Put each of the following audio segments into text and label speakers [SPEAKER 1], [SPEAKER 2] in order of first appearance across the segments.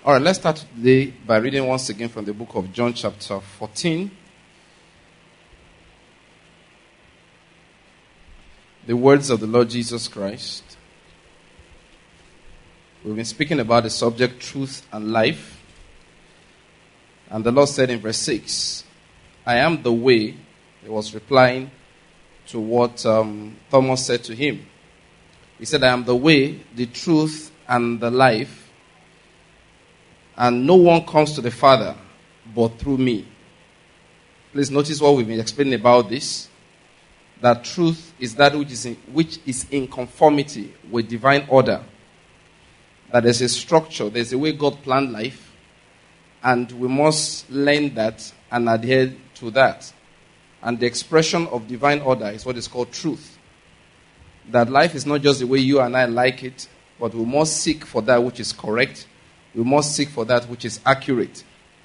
[SPEAKER 1] All right, let's start today by reading once again from the book of John chapter 14. The words of the Lord Jesus Christ. We've been speaking about the subject truth and life. And the Lord said in verse 6, I am the way. He was replying to what Thomas said to him. He said, I am the way, the truth, and the life. And no one comes to the Father but through me. Please notice what we've been explaining about this. That truth is that which is in conformity with divine order. That there's a structure, there's a way God planned life. And we must learn that and adhere to that. And the expression of divine order is what is called truth. That life is not just the way you and I like it, but we must seek for that which is correct. We must seek for that which is accurate.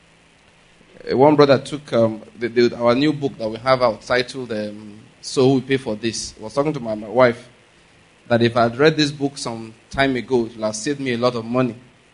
[SPEAKER 1] One brother took our new book that we have out, titled So We Pay for This. I was talking to my wife that if I had read this book some time ago, it would have saved me a lot of money.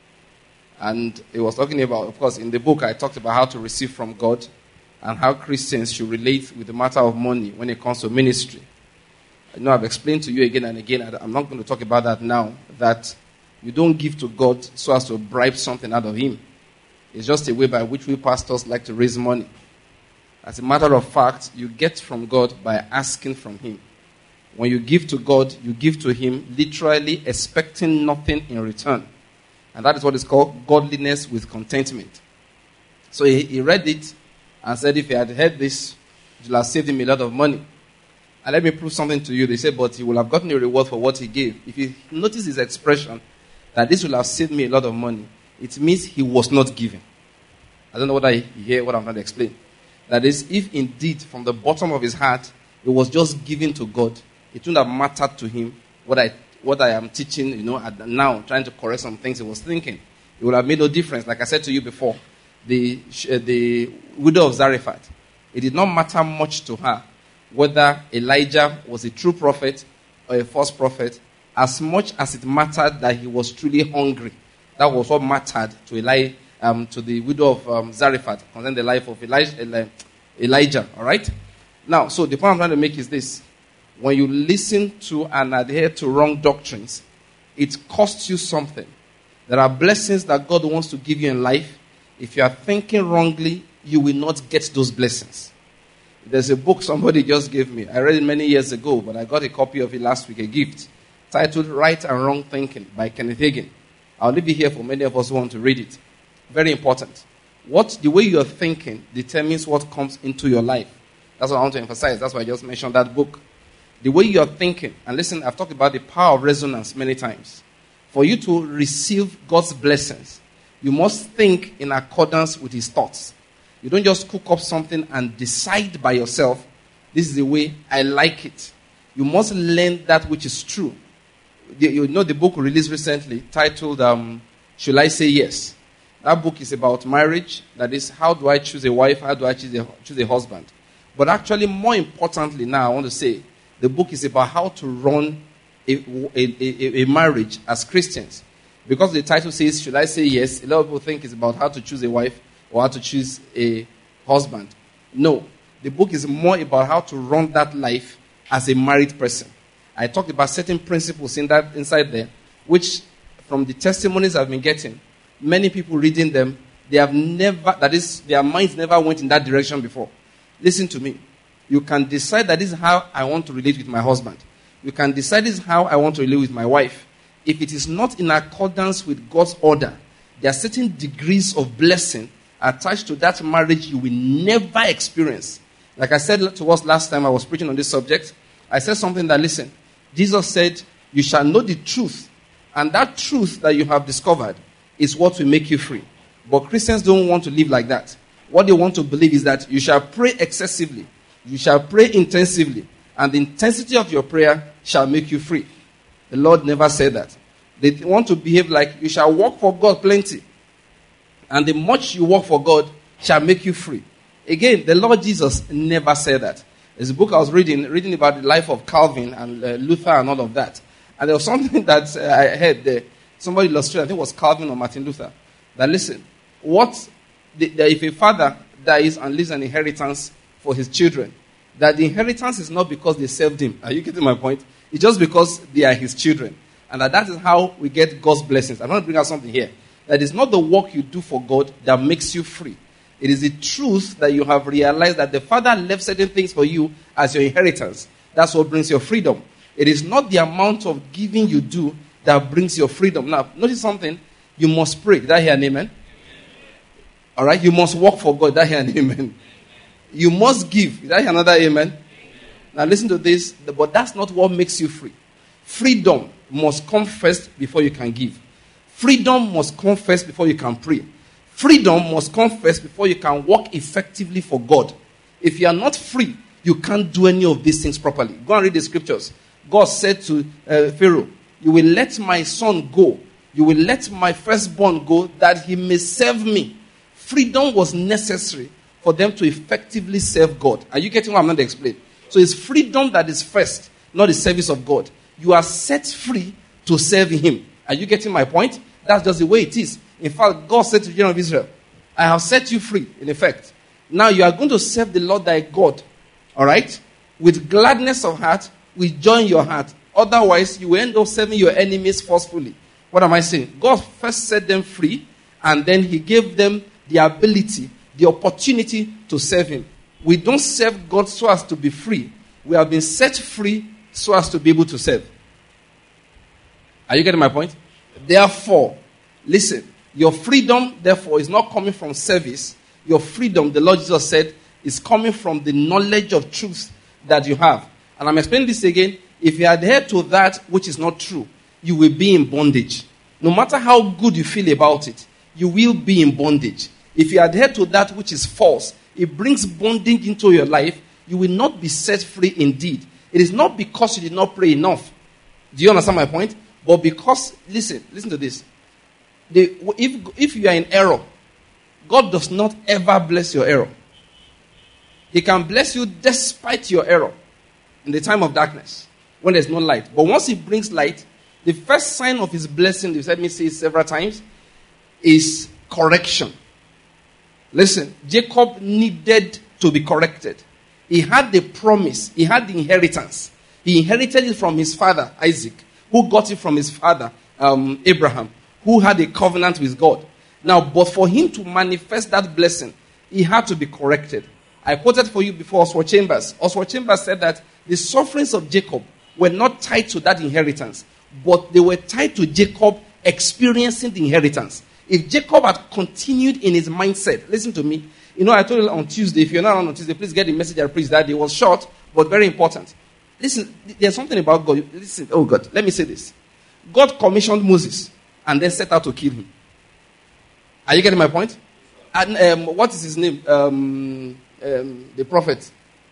[SPEAKER 1] And it was talking about, of course, in the book I talked about how to receive from God and how Christians should relate with the matter of money when it comes to ministry. I know I've explained to you again and again, I'm not going to talk about that now, that you don't give to God so as to bribe something out of Him. It's just a way by which we pastors like to raise money. As a matter of fact, you get from God by asking from Him. When you give to God, you give to Him literally expecting nothing in return. And that is what is called godliness with contentment. So he read it and said if he had heard this, it would have saved him a lot of money. And let me prove something to you. They said, but he will have gotten a reward for what he gave. If you notice his expression, that this will have saved me a lot of money, it means he was not giving. I don't know whether you hear what I'm trying to explain. That is, if indeed from the bottom of his heart, it was just giving to God, it wouldn't have mattered to him what I am teaching, now, trying to correct some things he was thinking. It would have made no difference. Like I said to you before, the widow of Zarephath, it did not matter much to her whether Elijah was a true prophet or a false prophet, as much as it mattered that he was truly hungry. That was what mattered to the widow of Zarephath, concerning the life of Elijah. All right? Now, so the point I'm trying to make is this. When you listen to and adhere to wrong doctrines, it costs you something. There are blessings that God wants to give you in life. If you are thinking wrongly, you will not get those blessings. There's a book somebody just gave me. I read it many years ago, but I got a copy of it last week, a gift, titled Right and Wrong Thinking by Kenneth Hagin. I'll leave it here for many of us who want to read it. Very important. The way you're thinking determines what comes into your life. That's what I want to emphasize. That's why I just mentioned that book. The way you're thinking, and listen, I've talked about the power of resonance many times. For you to receive God's blessings, you must think in accordance with His thoughts. You don't just cook up something and decide by yourself, this is the way I like it. You must learn that which is true. You know the book released recently titled, Should I Say Yes? That book is about marriage. That is, how do I choose a wife? How do I choose a husband? But actually, more importantly now, I want to say, the book is about how to run a marriage as Christians. Because the title says, Should I Say Yes? A lot of people think it's about how to choose a wife or how to choose a husband. No. The book is more about how to run that life as a married person. I talked about certain principles inside there, which from the testimonies I've been getting, many people reading them, their minds never went in that direction before. Listen to me. You can decide that this is how I want to relate with my husband. You can decide this is how I want to relate with my wife. If it is not in accordance with God's order, there are certain degrees of blessing attached to that marriage you will never experience. Like I said to us last time I was preaching on this subject, I said something that, listen, Jesus said, you shall know the truth, and that truth that you have discovered is what will make you free. But Christians don't want to live like that. What they want to believe is that you shall pray excessively, you shall pray intensively, and the intensity of your prayer shall make you free. The Lord never said that. They want to behave like you shall work for God plenty, and the much you work for God shall make you free. Again, the Lord Jesus never said that. There's a book I was reading about the life of Calvin and Luther and all of that. And there was something that I heard there. Somebody illustrated, I think it was Calvin or Martin Luther. That listen, if a father dies and leaves an inheritance for his children, that the inheritance is not because they served him. Are you getting my point? It's just because they are his children. And that is how we get God's blessings. I want to bring out something here. That is not the work you do for God that makes you free. It is the truth that you have realized that the Father left certain things for you as your inheritance. That's what brings your freedom. It is not the amount of giving you do that brings your freedom. Now, notice something. You must pray. Did I hear an amen? All right? You must work for God. Did I hear an amen? You must give. Did I hear another amen? Now, listen to this. But that's not what makes you free. Freedom must come first before you can give. Freedom must come first before you can pray. Freedom must come first before you can work effectively for God. If you are not free, you can't do any of these things properly. Go and read the scriptures. God said to Pharaoh, you will let my son go. You will let my firstborn go that he may serve me. Freedom was necessary for them to effectively serve God. Are you getting what I'm going to explain? So it's freedom that is first, not the service of God. You are set free to serve him. Are you getting my point? That's just the way it is. In fact, God said to the children of Israel, I have set you free, in effect. Now you are going to serve the Lord thy God. All right? With gladness of heart, with joy in your heart. Otherwise, you will end up serving your enemies forcefully. What am I saying? God first set them free, and then he gave them the ability, the opportunity to serve him. We don't serve God so as to be free. We have been set free so as to be able to serve. Are you getting my point? Therefore, listen, your freedom, therefore, is not coming from service. Your freedom, the Lord Jesus said, is coming from the knowledge of truth that you have. And I'm explaining this again. If you adhere to that which is not true, you will be in bondage. No matter how good you feel about it, you will be in bondage. If you adhere to that which is false, it brings bondage into your life. You will not be set free indeed. It is not because you did not pray enough. Do you understand my point? But because, listen to this. If you are in error, God does not ever bless your error. He can bless you despite your error in the time of darkness, when there's no light. But once he brings light, the first sign of his blessing, you've heard me say it several times, is correction. Listen, Jacob needed to be corrected. He had the promise. He had the inheritance. He inherited it from his father, Isaac, who got it from his father, Abraham, who had a covenant with God. Now, but for him to manifest that blessing, he had to be corrected. I quoted for you before Oswald Chambers. Oswald Chambers said that the sufferings of Jacob were not tied to that inheritance, but they were tied to Jacob experiencing the inheritance. If Jacob had continued in his mindset, listen to me. You know, I told you on Tuesday, if you're not on Tuesday, please get the message I preached that day. It was short, but very important. Listen, there's something about God. Listen, oh God, let me say this. God commissioned Moses and then set out to kill him. Are you getting my point? And what is his name? The prophet.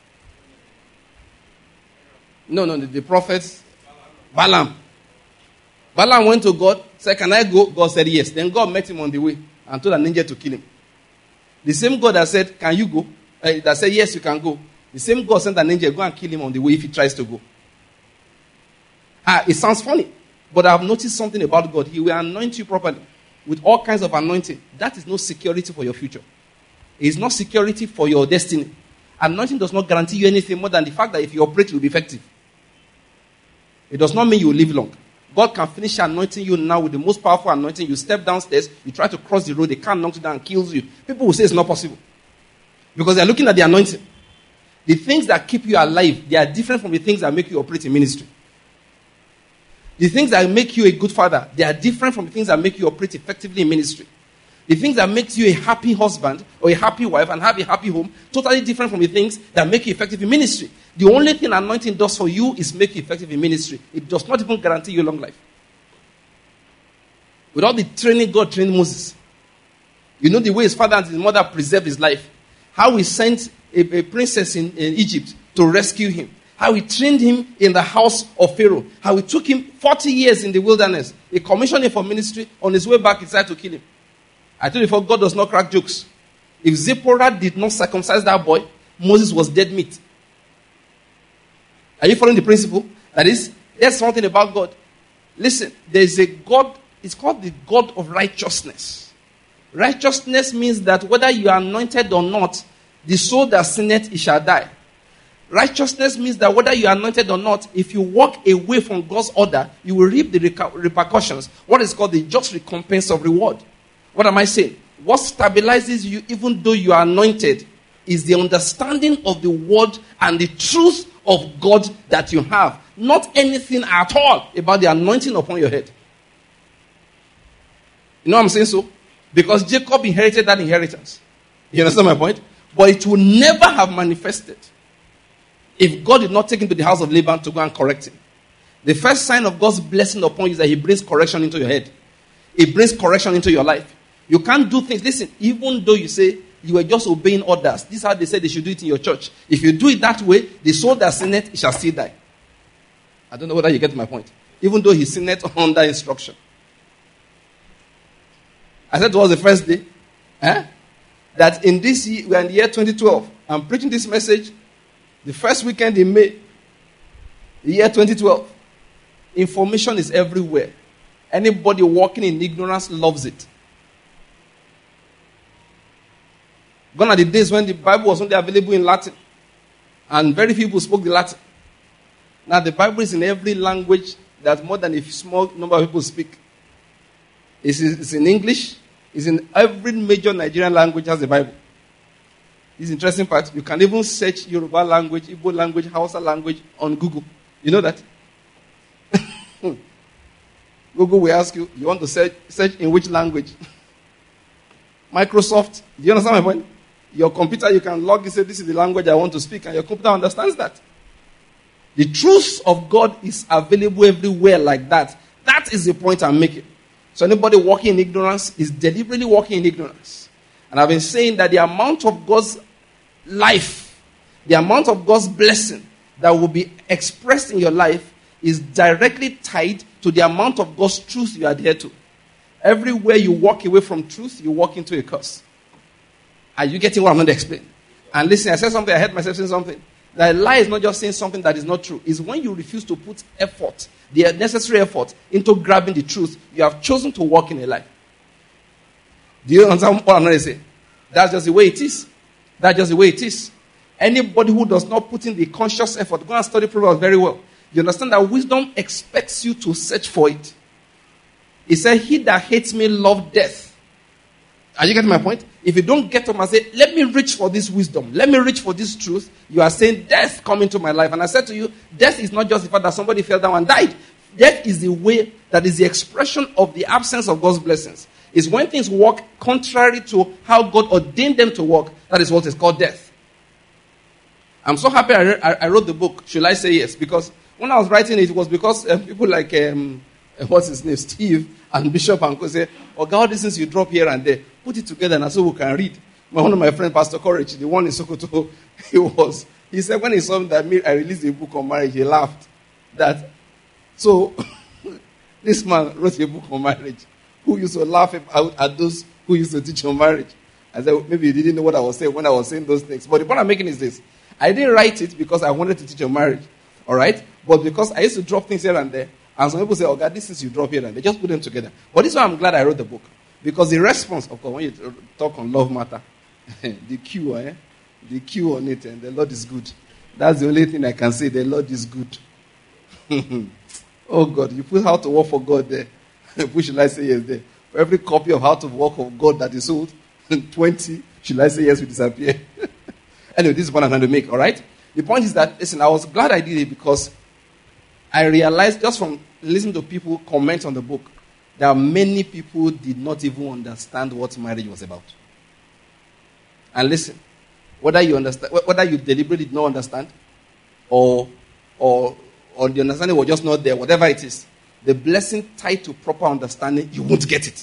[SPEAKER 1] No, the prophet Balaam. Balaam went to God, said, can I go? God said yes. Then God met him on the way and told an angel to kill him. The same God that said, can you go? That said, yes, you can go. The same God sent an angel, go and kill him on the way if he tries to go. It sounds funny, but I've noticed something about God. He will anoint you properly with all kinds of anointing. That is no security for your future. It is not security for your destiny. Anointing does not guarantee you anything more than the fact that if you operate, you will be effective. It does not mean you will live long. God can finish anointing you now with the most powerful anointing. You step downstairs, you try to cross the road, they can't knock you down and kills you. People will say it's not possible. Because they're looking at the anointing. The things that keep you alive, they are different from the things that make you operate in ministry. The things that make you a good father, they are different from the things that make you operate effectively in ministry. The things that makes you a happy husband or a happy wife and have a happy home, totally different from the things that make you effective in ministry. The only thing anointing does for you is make you effective in ministry. It does not even guarantee you long life. Without the training God trained Moses, you know the way his father and his mother preserved his life. How he sent a princess in Egypt to rescue him. How he trained him in the house of Pharaoh. How he took him 40 years in the wilderness. He commissioned him for ministry. On his way back, he decided to kill him. I told you before, God does not crack jokes. If Zipporah did not circumcise that boy, Moses was dead meat. Are you following the principle? That is, there's something about God. Listen, there is a God, it's called the God of righteousness. Righteousness means that whether you are anointed or not, the soul that sinneth, it shall die. Righteousness means that whether you are anointed or not, if you walk away from God's order, you will reap the repercussions. What is called the just recompense of reward. What am I saying? What stabilizes you even though you are anointed is the understanding of the word and the truth of God that you have. Not anything at all about the anointing upon your head. You know what I'm saying so? Because Jacob inherited that inheritance. You understand my point? But it will never have manifested if God did not take him to the house of Laban to go and correct him. The first sign of God's blessing upon you is that he brings correction into your head. He brings correction into your life. You can't do things. Listen, even though you say you were just obeying orders, this is how they said they should do it in your church. If you do it that way, the soul that sinneth, it shall still die. I don't know whether you get my point. Even though he sinneth under instruction. I said it was the first day. That in this year, we are in the year 2012. I'm preaching this message the first weekend in May. The year 2012. Information is everywhere. Anybody walking in ignorance loves it. Gone are the days when the Bible was only available in Latin. And very few people spoke the Latin. Now the Bible is in every language that more than a small number of people speak. It's in English. It's in every major Nigerian language has the Bible. This interesting part. You can even search Yoruba language, Igbo language, Hausa language on Google. You know that? Google will ask you, you want to search in which language? Microsoft. Do you understand my point? Your computer, you can log and say, this is the language I want to speak, and your computer understands that. The truth of God is available everywhere like that. That is the point I'm making. So anybody walking in ignorance is deliberately walking in ignorance. And I've been saying that the amount of God's life, the amount of God's blessing that will be expressed in your life is directly tied to the amount of God's truth you adhere to. Everywhere you walk away from truth, you walk into a curse. Are you getting what I'm going to explain? And listen, I said something, I heard myself saying something. That a lie is not just saying something that is not true. It's when you refuse to put effort, the necessary effort, into grabbing the truth, you have chosen to walk in a lie. Do you understand what I'm going to say? That's just the way it is. That's just the way it is. Anybody who does not put in the conscious effort, go and study Proverbs very well. You understand that wisdom expects you to search for it. He said, he that hates me love death. Are you getting my point? If you don't get up and say, let me reach for this wisdom, let me reach for this truth, you are saying death come into my life. And I said to you, death is not just the fact that somebody fell down and died. Death is the way, that is the expression of the absence of God's blessings. It's when things work contrary to how God ordained them to work. That is what is called death. I'm so happy I wrote the book, Should I Say Yes? Because when I was writing it, it was because people like, what's his name, Steve and Bishop and Co. say, oh God, these things you drop here and there, put it together and so we can read. One of my friends, Pastor Courage, the one in Sokoto, he said when he saw that I released a book on marriage, he laughed. So this man wrote a book on marriage. Who used to laugh at those who used to teach on marriage? I said, maybe you didn't know what I was saying when I was saying those things. But the point I'm making is this. I didn't write it because I wanted to teach on marriage. All right? But because I used to drop things here and there. And some people say, oh God, this is you drop here and there. Just put them together. But this is why I'm glad I wrote the book. Because the response, of course, when you talk on love matter, the Q on it, and the Lord is good. That's the only thing I can say. The Lord is good. Oh God, you put how to work for God there. Who should I say yes there? For every copy of how to work for God that is sold, 20, should I say yes will disappear. Anyway, this is what I'm going to make, all right? The point is that, listen, I was glad I did it because I realized just from listening to people comment on the book that many people did not even understand what marriage was about. And listen, whether you understand, whether you deliberately did not understand, or the understanding was just not there, whatever it is, the blessing tied to proper understanding, you won't get it.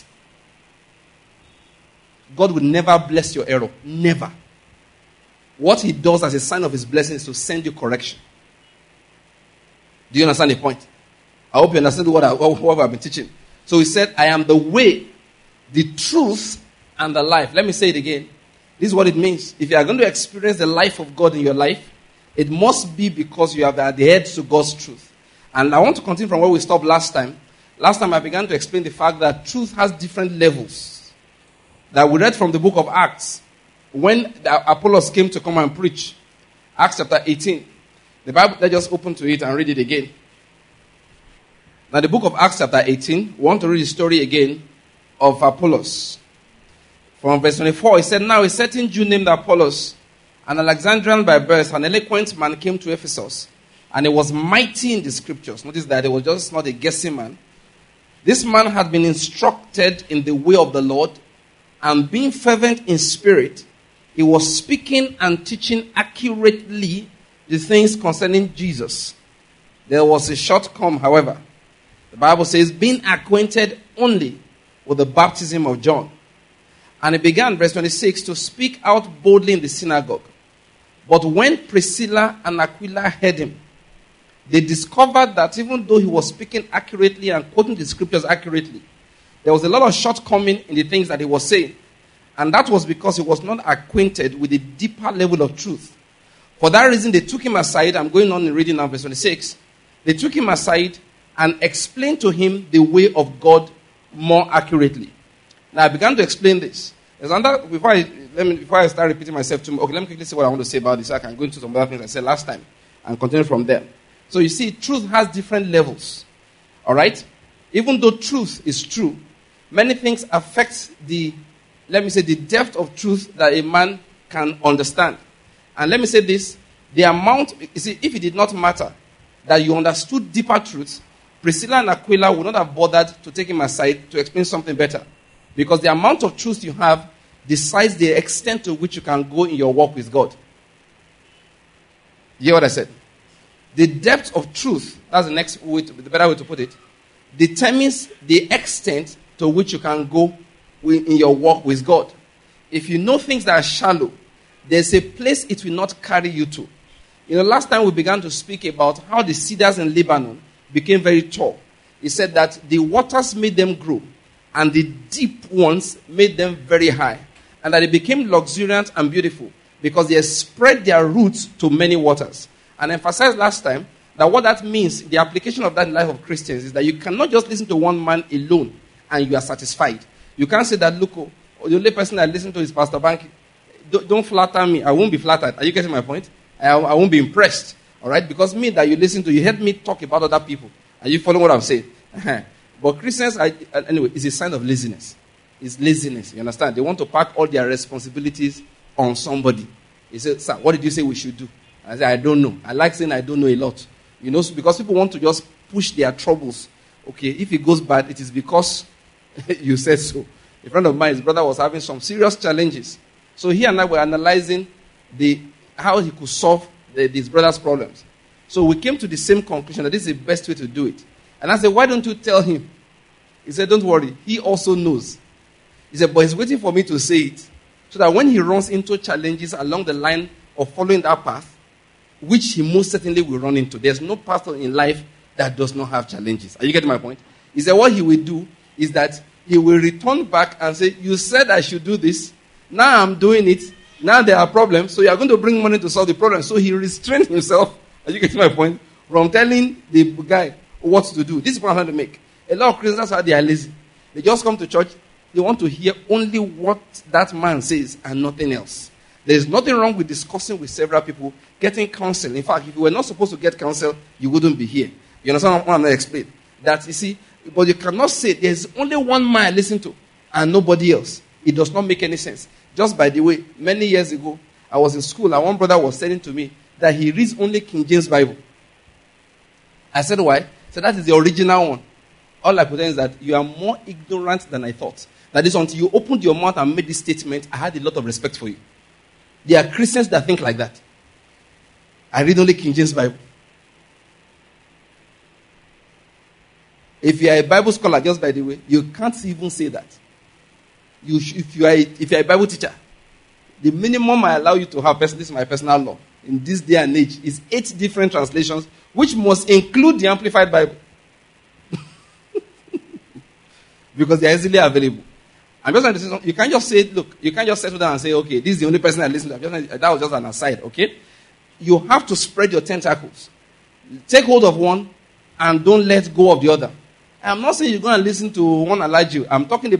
[SPEAKER 1] God will never bless your error. Never. What he does as a sign of his blessing is to send you correction. Do you understand the point? I hope you understand what I've been teaching. So he said, I am the way, the truth, and the life. Let me say it again. This is what it means. If you are going to experience the life of God in your life, it must be because you have adhered to God's truth. And I want to continue from where we stopped last time. Last time I began to explain the fact that truth has different levels. that we read from the book of Acts when Apollos came to come and preach. Acts chapter 18. The Bible, let's just open to it and read it again. Now, the book of Acts chapter 18, we want to read the story again of Apollos. From verse 24, it said, Now a certain Jew named Apollos, an Alexandrian by birth, an eloquent man, came to Ephesus, and he was mighty in the scriptures. Notice that he was just not a guessing man. This man had been instructed in the way of the Lord, and being fervent in spirit, he was speaking and teaching accurately the things concerning Jesus. There was a shortcoming, however. The Bible says, being acquainted only with the baptism of John. And he began, verse 26, to speak out boldly in the synagogue. But when Priscilla and Aquila heard him, they discovered that even though he was speaking accurately and quoting the scriptures accurately, there was a lot of shortcoming in the things that he was saying. And that was because he was not acquainted with the deeper level of truth. For that reason, they took him aside. I'm going on and reading now verse 26. They took him aside and explained to him the way of God more accurately. Now, I began to explain this. Before I start repeating myself too much, okay, let me quickly say what I want to say about this. I can go into some other things I said last time and continue from there. So you see, truth has different levels. All right? Even though truth is true, many things affect the depth of truth that a man can understand. And let me say this, the amount, you see, if it did not matter that you understood deeper truths, Priscilla and Aquila would not have bothered to take him aside to explain something better. Because the amount of truth you have decides the extent to which you can go in your walk with God. You hear what I said? The depth of truth, that's the better way to put it, determines the extent to which you can go in your walk with God. If you know things that are shallow, there's a place it will not carry you to. Last time we began to speak about how the cedars in Lebanon became very tall. He said that the waters made them grow, and the deep ones made them very high, and that they became luxuriant and beautiful because they spread their roots to many waters. And I emphasized last time that what that means, the application of that in the life of Christians, is that you cannot just listen to one man alone and you are satisfied. You can't say that, look, the only person I listen to is Pastor Banky. Don't flatter me. I won't be flattered. Are you getting my point? I won't be impressed. All right? Because me that you listen to, you heard me talk about other people. Are you following what I'm saying? But Christians, anyway, it's a sign of laziness. It's laziness. You understand? They want to pack all their responsibilities on somebody. He said, sir, what did you say we should do? I said, I don't know. I like saying I don't know a lot. Because people want to just push their troubles. Okay, if it goes bad, it is because you said so. A friend of mine, his brother was having some serious challenges. So he and I were analyzing how he could solve his brother's problems. So we came to the same conclusion that this is the best way to do it. And I said, why don't you tell him? He said, don't worry. He also knows. He said, but he's waiting for me to say it. So that when he runs into challenges along the line of following that path, which he most certainly will run into. There's no pastor in life that does not have challenges. Are you getting my point? He said what he will do is that he will return back and say, you said I should do this. Now I'm doing it. Now there are problems. So you are going to bring money to solve the problem. So he restrained himself, are you getting my point, from telling the guy what to do. This is what I'm trying to make. A lot of Christians, that's how they are lazy. They just come to church. They want to hear only what that man says and nothing else. There is nothing wrong with discussing with several people, getting counsel. In fact, if you were not supposed to get counsel, you wouldn't be here. You understand what I'm going to explain? That, you see, but you cannot say there's only one man I listen to and nobody else. It does not make any sense. Just by the way, many years ago, I was in school and one brother was saying to me that he reads only King James Bible. I said, why? He said, that is the original one. All I put in is that you are more ignorant than I thought. That is, until you opened your mouth and made this statement, I had a lot of respect for you. There are Christians that think like that. I read only King James Bible. If you are a Bible scholar, just by the way, you can't even say that. If you are a Bible teacher, the minimum I allow you to have, this is my personal law, in this day and age, is 8 different translations, which must include the Amplified Bible. Because they are easily available. I'm just trying to say something. You can't just say, look, you can't just settle down and say, okay, this is the only person I listen to. That was just an aside, okay? You have to spread your tentacles. Take hold of one and don't let go of the other. I'm not saying you're going to listen to one and like you. I'm talking about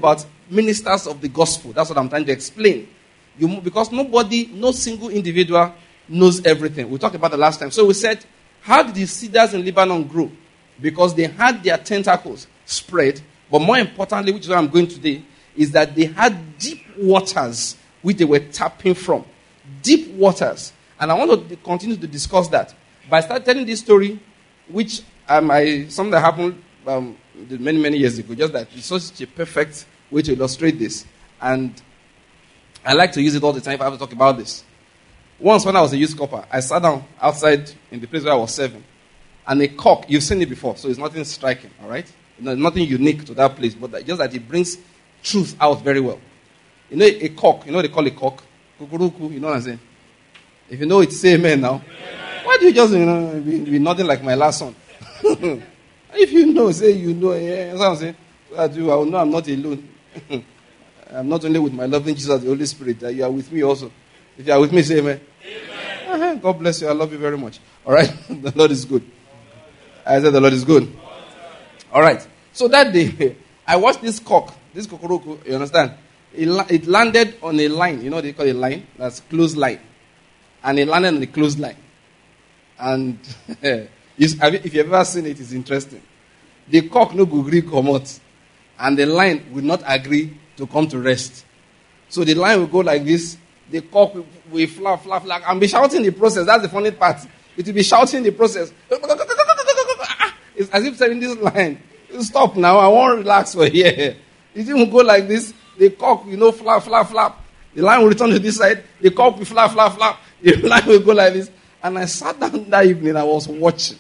[SPEAKER 1] ministers of the gospel. That's what I'm trying to explain. Because no single individual knows everything. We talked about the last time. So we said, how did the cedars in Lebanon grow? Because they had their tentacles spread. But more importantly, which is where I'm going today, is that they had deep waters which they were tapping from. Deep waters. And I want to continue to discuss that. But I started telling this story, which something that happened many, many years ago. Just that it's such a perfect way to illustrate this. And I like to use it all the time if I have to talk about this. Once when I was a youth corper, I sat down outside in the place where I was serving. And a cock, you've seen it before, so it's nothing striking, all right? Nothing unique to that place, but just that it brings truth out very well. You know a cock, you know what they call a cock? Kukuruku, you know what I'm saying? If you know it, say amen now. Amen. Why do you just, be nothing like my last son? If you know, say you know. Yeah, that's what I'm saying. I will know I'm not alone. I'm not only with my loving Jesus, the Holy Spirit, that you are with me also. If you are with me, say amen. Amen. God bless you. I love you very much. All right? The Lord is good. I said the Lord is good. All right. So that day, I watched this cock, this kokoroku, you understand? It landed on a line. You know what they call a line? That's closed line. And it landed on the closed line. And if you've ever seen it, it's interesting. The cock no go agree come out. And the line will not agree to come to rest. So the line will go like this. The cock will flap, and be shouting in the process. That's the funny part. It will be shouting in the process. It's as if saying this line, stop now, I won't relax for here. It will go like this. The cock, flap. The line will return to this side. The cock will flap. The line will go like this. And I sat down that evening. I was watching.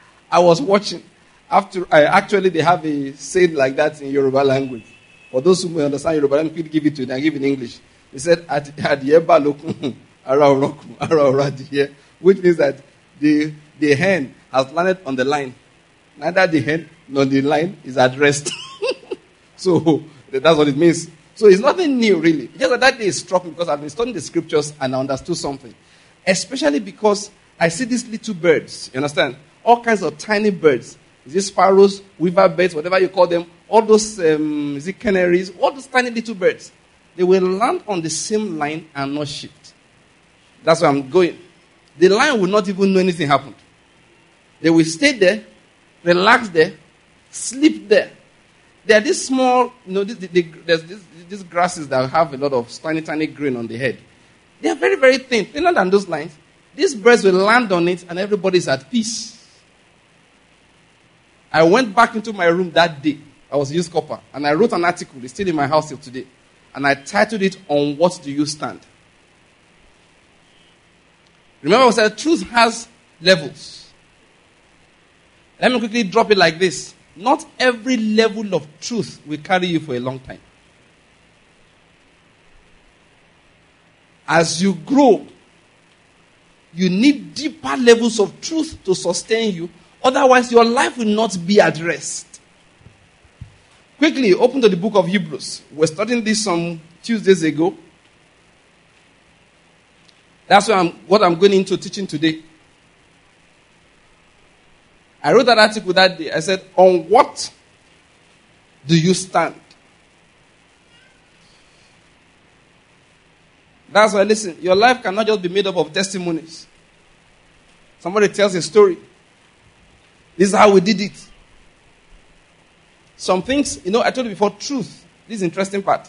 [SPEAKER 1] Actually, they have a saying like that in Yoruba language. For those who may understand Yoruba, let me give it to you. I give it in English. They said, which means that the hen has landed on the line. Neither the hen nor the line is at rest. So that's what it means. So it's nothing new, really. Just that day struck me because I've been studying the scriptures and I understood something. Especially because I see these little birds. You understand? All kinds of tiny birds. Is it sparrows, weaver birds, whatever you call them? All those is it canaries? All those tiny little birds. They will land on the same line and not shift. That's where I'm going. The line will not even know anything happened. They will stay there, relax there, sleep there. There are these small, there's these grasses that have a lot of tiny grain on the head. They are very, very thin, thinner than those lines. These birds will land on it and everybody's at peace. I went back into my room that day. I was a youth corper. And I wrote an article. It's still in my house till today. And I titled it, On What Do You Stand? Remember I said truth has levels. Let me quickly drop it like this. Not every level of truth will carry you for a long time. As you grow, you need deeper levels of truth to sustain you. Otherwise, your life will not be at rest. Quickly, open to the book of Hebrews. We're studying this some Tuesdays ago. That's what I'm going into teaching today. I wrote that article that day. I said, on what do you stand? That's why, listen, your life cannot just be made up of testimonies. Somebody tells a story. This is how we did it. Some things, I told you before, truth. This is the interesting part.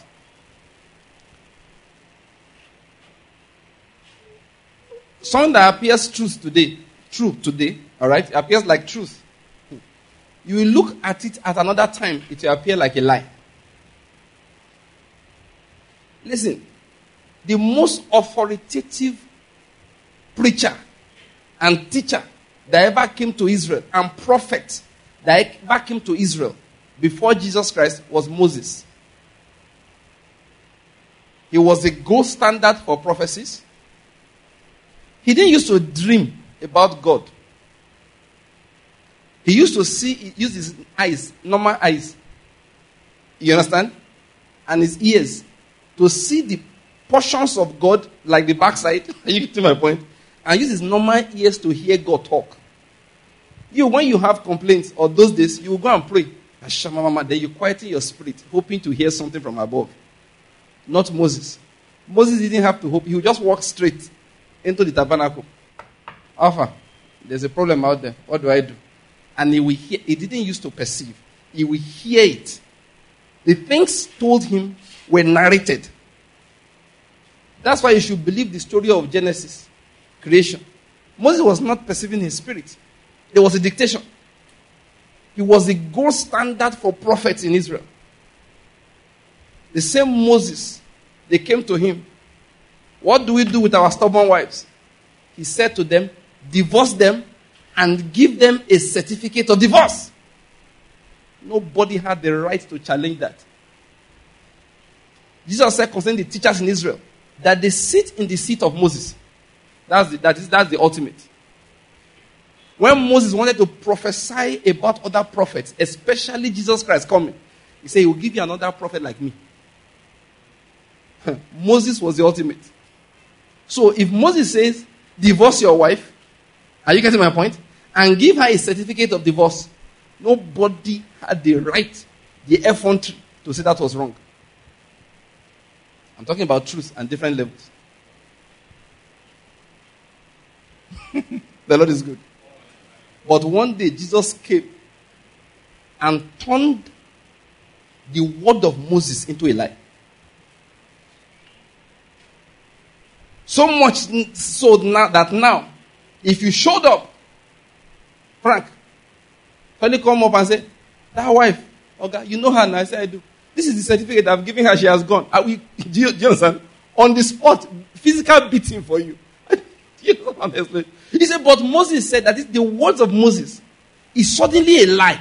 [SPEAKER 1] Something that appears true today, all right, it appears like truth. You will look at it at another time, it will appear like a lie. Listen, the most authoritative preacher and teacher that ever came to Israel and prophet that ever came to Israel before Jesus Christ was Moses. He was a gold standard for prophecies. He didn't used to dream about God. He used to use his eyes, normal eyes. You understand? And his ears to see the portions of God like the backside. You get to my point? And use his normal ears to hear God talk. When you have complaints or those days, you will go and pray. Hashamamama, then you quieten your spirit, hoping to hear something from above. Not Moses. Moses didn't have to hope. He would just walk straight into the tabernacle. Alpha, there's a problem out there. What do I do? And he will hear. He didn't used to perceive. He will hear it. The things told him were narrated. That's why you should believe the story of Genesis, creation. Moses was not perceiving his spirit. There was a dictation. He was the gold standard for prophets in Israel. The same Moses, they came to him. What do we do with our stubborn wives? He said to them, divorce them and give them a certificate of divorce. Nobody had the right to challenge that. Jesus said concerning the teachers in Israel that they sit in the seat of Moses. That's the ultimate. When Moses wanted to prophesy about other prophets, especially Jesus Christ coming, he said, he will give you another prophet like me. Moses was the ultimate. So if Moses says, divorce your wife, are you getting my point? And give her a certificate of divorce, nobody had the right, the effrontery, to say that was wrong. I'm talking about truth and different levels. The Lord is good. But one day Jesus came and turned the word of Moses into a lie. So much so now, if you showed up, Frank, can you come up and say, that wife, okay, you know her now? I said, I do. This is the certificate I've given her. She has gone. Do you understand? On the spot, physical beating for you. You know what I'm saying? He said, but Moses said that the words of Moses is suddenly a lie.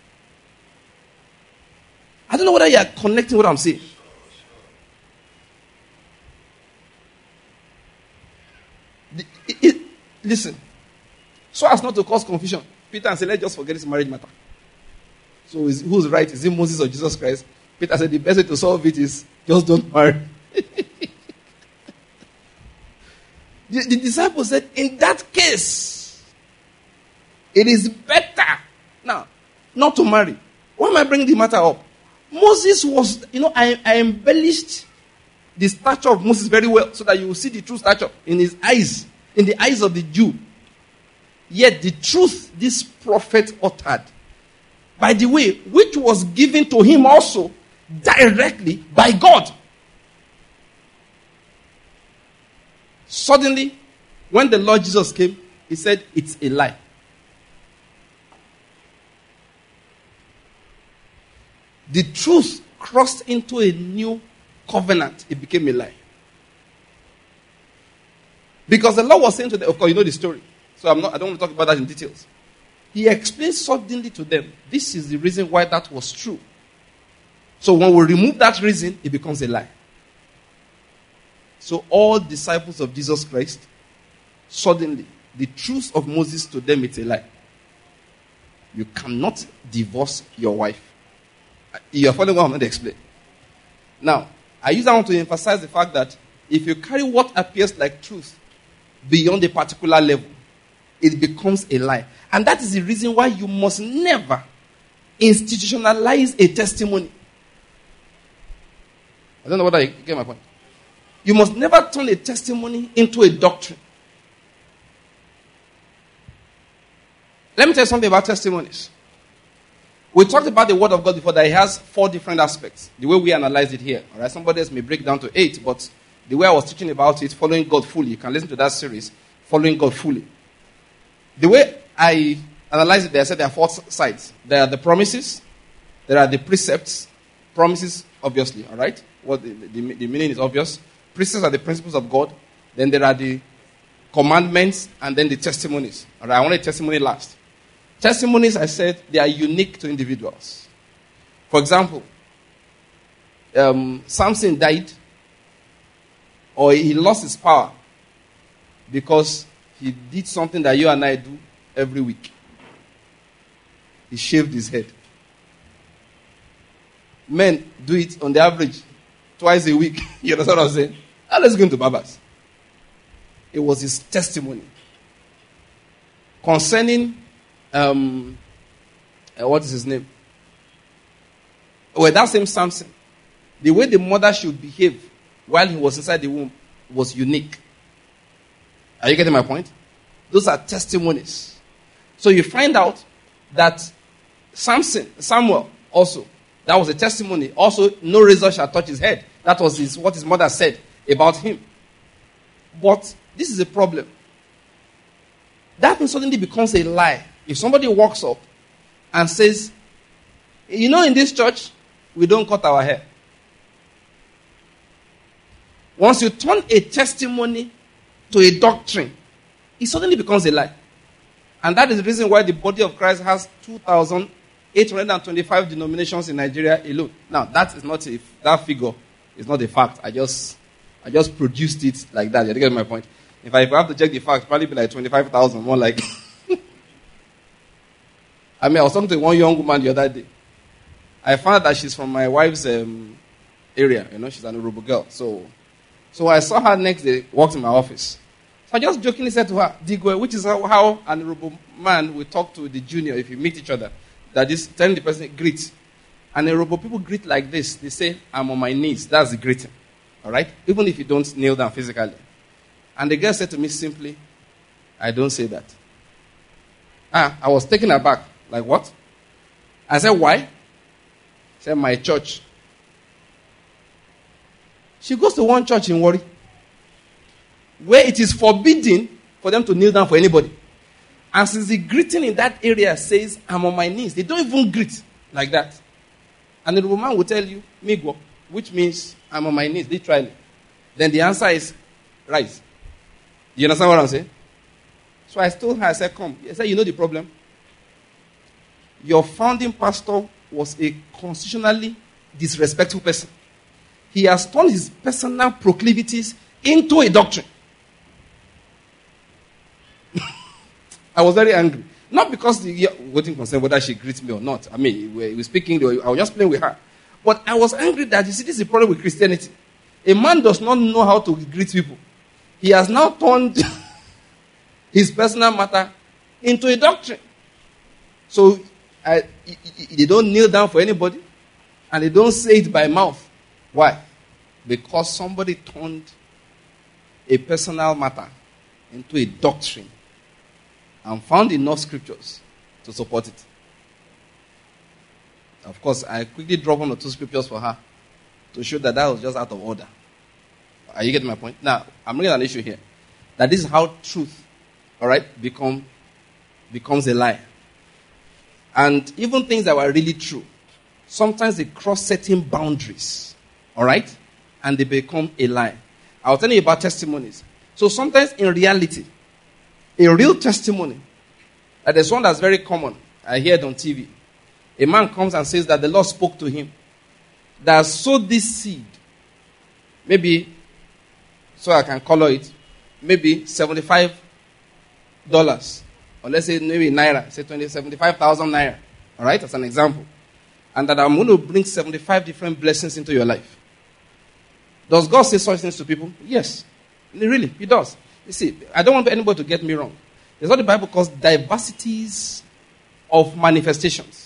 [SPEAKER 1] I don't know whether you are connecting what I'm saying. Listen. So as not to cause confusion, Peter said, let's just forget this marriage matter. So who's right? Is it Moses or Jesus Christ? Peter said, the best way to solve it is just don't marry. The disciples said, in that case, it is better now not to marry. Why am I bringing the matter up? Moses was, I embellished the stature of Moses very well so that you will see the true stature in his eyes, in the eyes of the Jew. Yet the truth this prophet uttered, by the way, which was given to him also directly by God. Suddenly, when the Lord Jesus came, he said, it's a lie. The truth crossed into a new covenant. It became a lie. Because the Lord was saying to them, of course, you know the story. So I don't want to talk about that in details. He explained suddenly to them, this is the reason why that was true. So when we remove that reason, it becomes a lie. So all disciples of Jesus Christ, suddenly, the truth of Moses to them, it's a lie. You cannot divorce your wife. You are following what I'm going to explain. Now, I use that one to emphasize the fact that if you carry what appears like truth beyond a particular level, it becomes a lie. And that is the reason why you must never institutionalize a testimony. I don't know whether you get my point. You must never turn a testimony into a doctrine. Let me tell you something about testimonies. We talked about the Word of God before, that it has 4 different aspects. The way we analyze it here. All right? Somebody else may break down to 8, but the way I was teaching about it, following God fully, you can listen to that series, Following God Fully. The way I analyze it, I said there are 4 sides. There are the promises, there are the precepts, promises, obviously, all right? What the meaning is obvious. Precepts are the principles of God. Then there are the commandments, and then the testimonies. All right, I want a testimony last. Testimonies, I said, they are unique to individuals. For example, Samson died, or he lost his power because he did something that you and I do every week. He shaved his head. Men do it on the average twice a week. You understand what I'm saying? Now let's go into barbers. It was his testimony concerning what is his name? Well, that same Samson, the way the mother should behave while he was inside the womb was unique. Are you getting my point? Those are testimonies. So you find out that Samuel also, that was a testimony. Also, no razor shall touch his head. That was what his mother said about him. But this is a problem. That thing suddenly becomes a lie. If somebody walks up and says, you know, in this church, we don't cut our hair. Once you turn a testimony to a doctrine, it suddenly becomes a lie. And that is the reason why the body of Christ has 2,825 denominations in Nigeria alone. Now, that figure is not a fact. I just produced it like that. You get my point? If I have to check the facts, probably be like 25,000, more like. I was talking to one young woman the other day. I found out that she's from my wife's area. You know, she's an Urobo girl. So I saw her next day, walked in my office. So I just jokingly said to her, Digwe, which is how an Urobo man will talk to the junior if you meet each other. That is telling the person, greet. And Urobo people greet like this. They say, I'm on my knees. That's the greeting. All right? Even if you don't kneel down physically. And the girl said to me simply, I don't say that. I was taken aback. Like, what? I said, why? She said, my church. She goes to one church in Warri, where it is forbidden for them to kneel down for anybody. And since the greeting in that area says, I'm on my knees, they don't even greet like that. And the woman will tell you, Migwo, which means I'm on my knees, literally. Then the answer is, rise. Do you understand what I'm saying? So I told her, I said, come. I said, you know the problem? Your founding pastor was a constitutionally disrespectful person. He has turned his personal proclivities into a doctrine. I was very angry. Not because the voting concern whether she greets me or not. I mean, we were speaking, I was just playing with her. But I was angry that, you see, this is the problem with Christianity. A man does not know how to greet people. He has now turned his personal matter into a doctrine. So, they don't kneel down for anybody, and they don't say it by mouth. Why? Because somebody turned a personal matter into a doctrine and found enough scriptures to support it. Of course, I quickly drop 1 or 2 scriptures for her to show that was just out of order. Are you getting my point? Now, I'm bringing an issue here. That this is how truth, all right, becomes a lie. And even things that were really true, sometimes they cross certain boundaries, all right, and they become a lie. I'll tell you about testimonies. So sometimes in reality, a real testimony, there's one that's very common. I hear it on TV. A man comes and says that the Lord spoke to him, that sowed this seed, maybe, so I can color it, maybe $75, or let's say maybe naira, say 75,000 naira, all right, as an example, and that I'm going to bring 75 different blessings into your life. Does God say such things to people? Yes, really, He does. You see, I don't want anybody to get me wrong. There's what the Bible calls diversities of manifestations.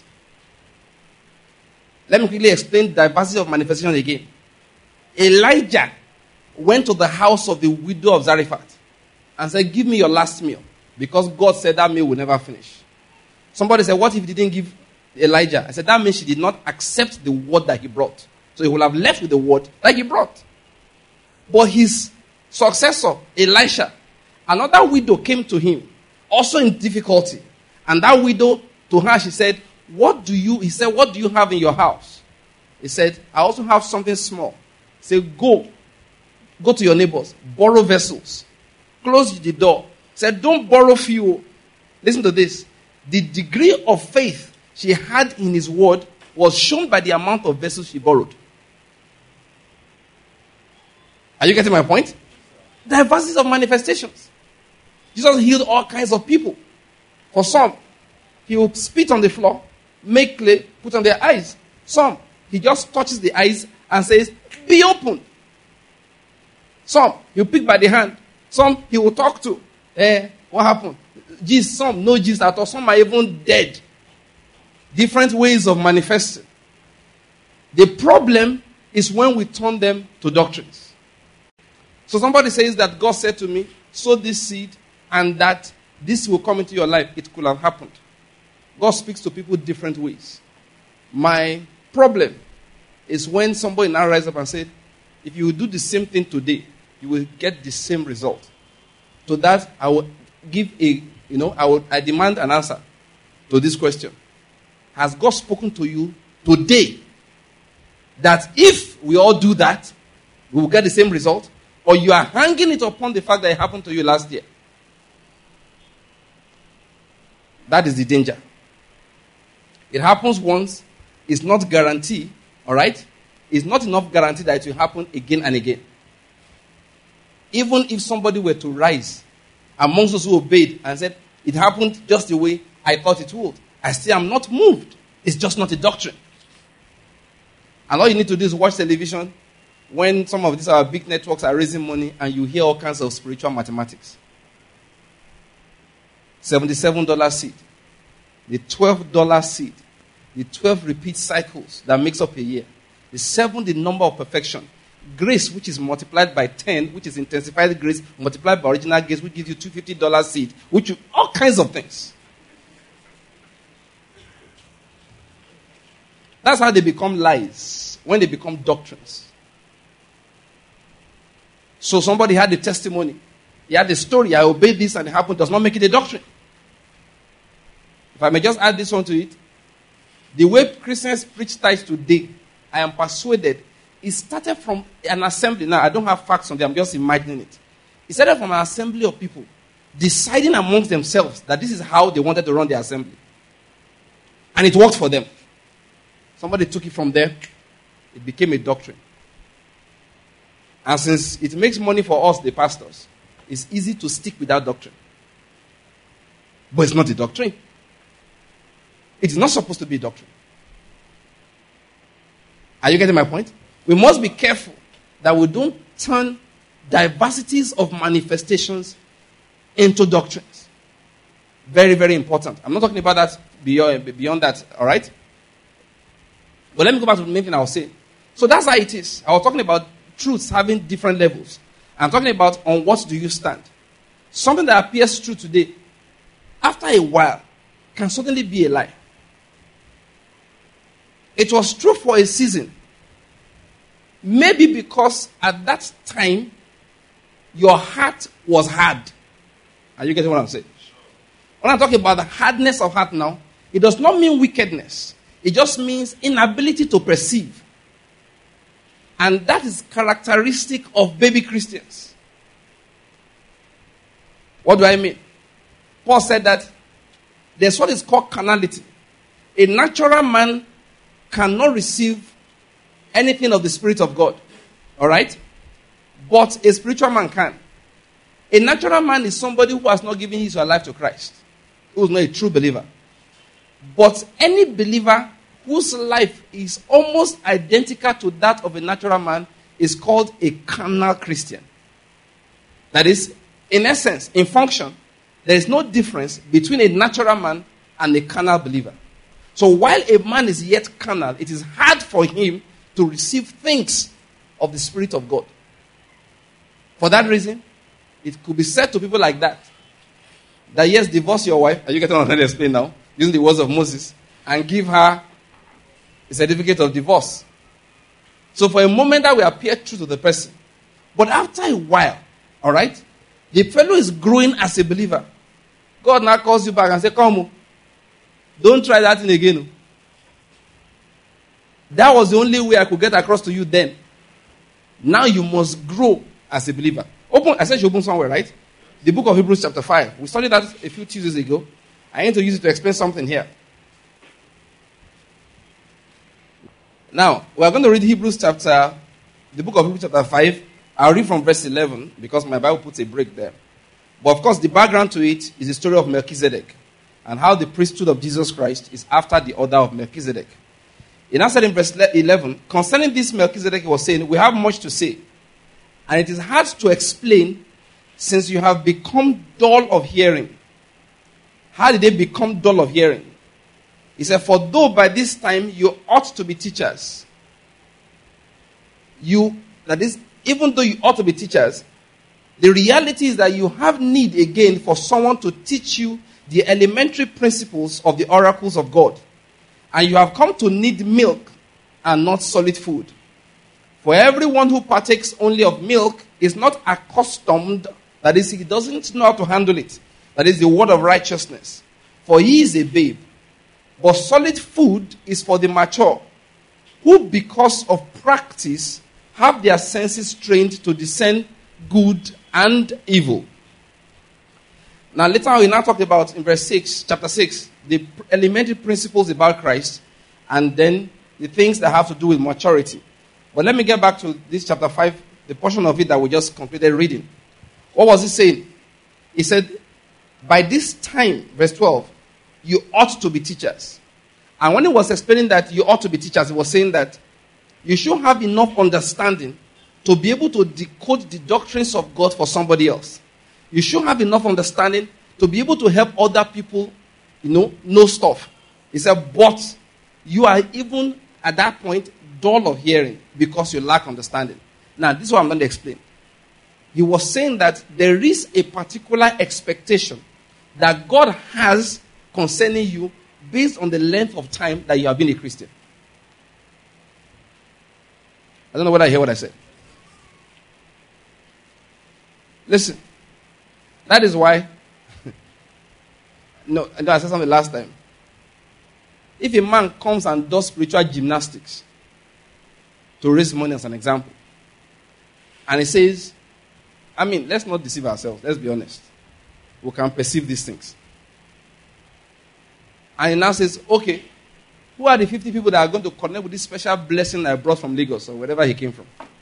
[SPEAKER 1] Let me quickly explain diversity of manifestation again. Elijah went to the house of the widow of Zarephath and said, give me your last meal, because God said that meal will never finish. Somebody said, what if he didn't give Elijah? I said, that means she did not accept the word that he brought. So he will have left with the word that he brought. But his successor, Elisha, another widow came to him, also in difficulty. And that widow, to her, she said, he said, what do you have in your house? He said, I also have something small. He said, go to your neighbors, borrow vessels, close the door. He said, don't borrow fuel. Listen to this. The degree of faith she had in his word was shown by the amount of vessels she borrowed. Are you getting my point? Diversity of manifestations. Jesus healed all kinds of people. For some, he will spit on the floor, make clay, put on their eyes. Some, he just touches the eyes and says, be open. Some, he'll pick by the hand. Some, he will talk to. What happened? Jesus, some, no Jesus at all. Some are even dead. Different ways of manifesting. The problem is when we turn them to doctrines. So somebody says that God said to me, sow this seed and that this will come into your life. It could have happened. God speaks to people different ways. My problem is when somebody now rises up and said, if you do the same thing today, you will get the same result. To that, I will give I demand an answer to this question. Has God spoken to you today that if we all do that, we will get the same result? Or you are hanging it upon the fact that it happened to you last year? That is the danger. It happens once. It's not guaranteed. All right? It's not enough guarantee that it will happen again and again. Even if somebody were to rise amongst those who obeyed and said, it happened just the way I thought it would, I still am not moved. It's just not a doctrine. And all you need to do is watch television when some of these our big networks are raising money and you hear all kinds of spiritual mathematics. $77 seed. The $12 seed. The 12 repeat cycles that makes up a year. The 7, the number of perfection. Grace, which is multiplied by 10, which is intensified grace, multiplied by original grace, which gives you $250 seed, which you, all kinds of things. That's how they become lies, when they become doctrines. So somebody had a testimony. He had a story. I obeyed this and it happened. Does not make it a doctrine. If I may just add this one to it. The way Christians preach tithes today, I am persuaded, it started from an assembly. Now, I don't have facts on them. I'm just imagining it. It started from an assembly of people deciding amongst themselves that this is how they wanted to run the assembly. And it worked for them. Somebody took it from there. It became a doctrine. And since it makes money for us, the pastors, it's easy to stick with that doctrine. But it's not a doctrine. It is not supposed to be a doctrine. Are you getting my point? We must be careful that we don't turn diversities of manifestations into doctrines. Very, very important. I'm not talking about that beyond that, all right? But let me go back to the main thing I was saying. So that's how it is. I was talking about truths having different levels. I'm talking about on what do you stand. Something that appears true today, after a while, can suddenly be a lie. It was true for a season. Maybe because at that time, your heart was hard. Are you getting what I'm saying? When I'm talking about the hardness of heart now, it does not mean wickedness. It just means inability to perceive. And that is characteristic of baby Christians. What do I mean? Paul said that there's what is called carnality. A natural man cannot receive anything of the Spirit of God. All right? But a spiritual man can. A natural man is somebody who has not given his or her life to Christ, who is not a true believer. But any believer whose life is almost identical to that of a natural man is called a carnal Christian. That is, in essence, in function, there is no difference between a natural man and a carnal believer. So while a man is yet carnal, it is hard for him to receive things of the Spirit of God. For that reason, it could be said to people like that, yes, divorce your wife, are you getting what I'm trying to explain now? Using the words of Moses, and give her a certificate of divorce. So for a moment that will appear true to the person. But after a while, all right, the fellow is growing as a believer. God now calls you back and says, come, don't try that thing again. That was the only way I could get across to you then. Now you must grow as a believer. I said you open somewhere, right? The book of Hebrews chapter 5. We studied that a few Tuesdays ago. I need to use it to explain something here. Now, we are going to read the book of Hebrews chapter 5. I'll read from verse 11 because my Bible puts a break there. But of course, the background to it is the story of Melchizedek and how the priesthood of Jesus Christ is after the order of Melchizedek. It now said in verse 11, concerning this Melchizedek, he was saying, we have much to say. And it is hard to explain since you have become dull of hearing. How did they become dull of hearing? He said, for though by this time you ought to be teachers, that is, even though you ought to be teachers, the reality is that you have need again for someone to teach you the elementary principles of the oracles of God. And you have come to need milk and not solid food. For everyone who partakes only of milk is not accustomed, that is, he doesn't know how to handle it. That is the word of righteousness. For he is a babe. But solid food is for the mature, who because of practice have their senses trained to discern good and evil. Now later on we now talked about in verse 6, chapter 6, the elementary principles about Christ, and then the things that have to do with maturity. But let me get back to this chapter 5, the portion of it that we just completed reading. What was he saying? He said, by this time, verse 12, you ought to be teachers. And when he was explaining that you ought to be teachers, he was saying that you should have enough understanding to be able to decode the doctrines of God for somebody else. You should have enough understanding to be able to help other people, know stuff. He said, but you are even at that point dull of hearing because you lack understanding. Now, this is what I'm going to explain. He was saying that there is a particular expectation that God has concerning you based on the length of time that you have been a Christian. I don't know whether I hear what I said. Listen, that is why, I said something last time. If a man comes and does spiritual gymnastics to raise money as an example, and he says, let's not deceive ourselves, let's be honest. We can perceive these things. And he now says, okay, who are the 50 people that are going to connect with this special blessing I brought from Lagos or wherever he came from?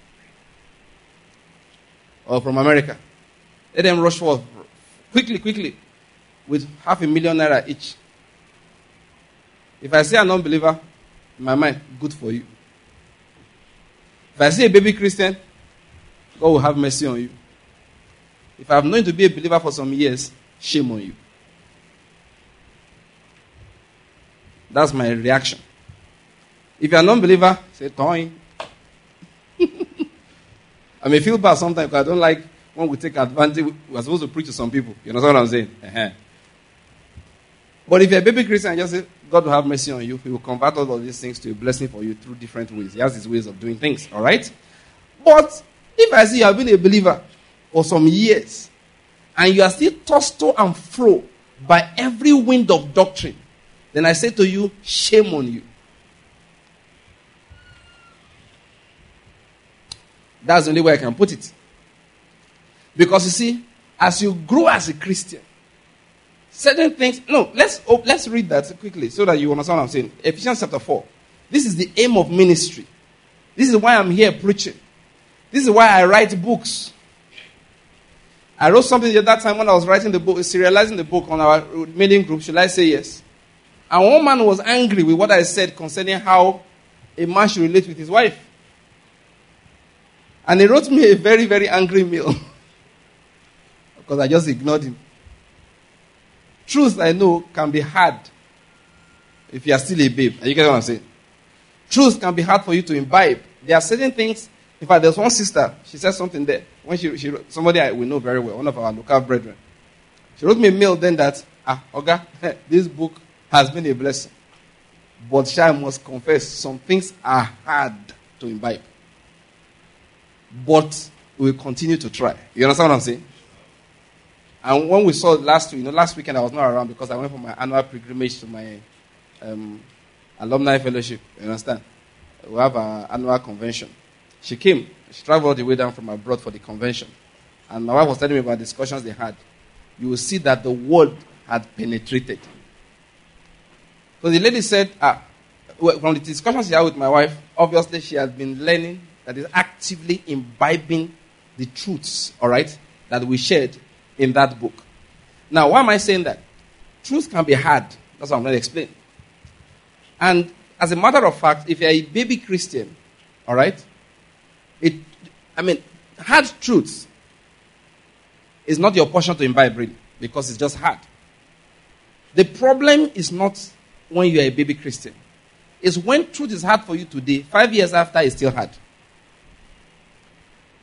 [SPEAKER 1] Or from America? Let them rush forth quickly, with $500,000 each. If I say an unbeliever, in my mind, good for you. If I say a baby Christian, God will have mercy on you. If I have known to be a believer for some years, shame on you. That's my reaction. If you're a non-believer, say, Toy. I may feel bad sometimes because I don't like when we take advantage. We're supposed to preach to some people. You know what I'm saying? Uh-huh. But if you're a baby Christian, just say, God will have mercy on you. He will convert all of these things to a blessing for you through different ways. He has his ways of doing things. All right? But if I see you have been a believer for some years, and you are still tossed to and fro by every wind of doctrine, then I say to you, shame on you. That's the only way I can put it. Because you see, as you grow as a Christian, certain things... let's read that quickly so that you understand what I'm saying. Ephesians chapter 4. This is the aim of ministry. This is why I'm here preaching. This is why I write books. I wrote something at that time when I was writing the book, serializing the book on our mailing group, Should I Say Yes? And one man was angry with what I said concerning how a man should relate with his wife. And he wrote me a very, very angry mail. Because I just ignored him. Truth, I know, can be hard if you are still a babe. Are you getting what I'm saying? Truth can be hard for you to imbibe. There are certain things. In fact, there's one sister. She said something there. When she wrote, somebody we know very well, one of our local brethren. She wrote me a mail then that, Oga, this book has been a blessing. But I must confess, some things are hard to imbibe. But we will continue to try. You understand what I'm saying? And when we saw last weekend I was not around because I went for my annual pilgrimage to my alumni fellowship. You understand? We have an annual convention. She came. She traveled all the way down from abroad for the convention. And my wife was telling me about discussions they had. You will see that the word had penetrated. So the lady said, from the discussions she had with my wife, obviously she has been learning, that is actively imbibing the truths, all right, that we shared in that book. Now, why am I saying that? Truth can be hard. That's what I'm going to explain. And as a matter of fact, if you're a baby Christian, all right, hard truths is not your portion to imbibe, really, because it's just hard. The problem is not when you're a baby Christian. It's when truth is hard for you today, 5 years after, it's still hard.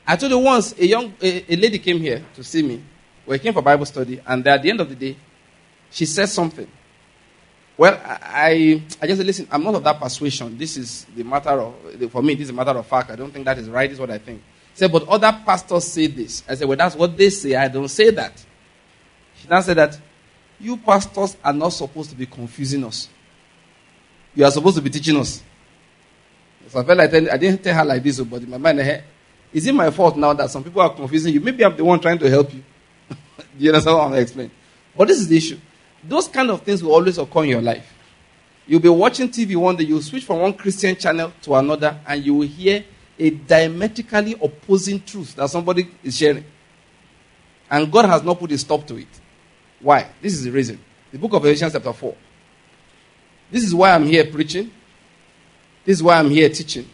[SPEAKER 1] I told you once, a lady came here to see me. We came for Bible study, and at the end of the day, she said something. Well, I just said, listen, I'm not of that persuasion. This is the matter of, for me, this is a matter of fact. I don't think that is right. This is what I think. She said, but other pastors say this. I said, well, that's what they say. I don't say that. She now said that you pastors are not supposed to be confusing us. You are supposed to be teaching us. So I felt like I didn't tell her like this, but in my mind, is it my fault now that some people are confusing you? Maybe I'm the one trying to help you. Do you understand what I'm explaining? But this is the issue. Those kind of things will always occur in your life. You'll be watching TV one day, you'll switch from one Christian channel to another, and you will hear a diametrically opposing truth that somebody is sharing. And God has not put a stop to it. Why? This is the reason. The book of Ephesians chapter 4. This is why I'm here preaching. This is why I'm here teaching.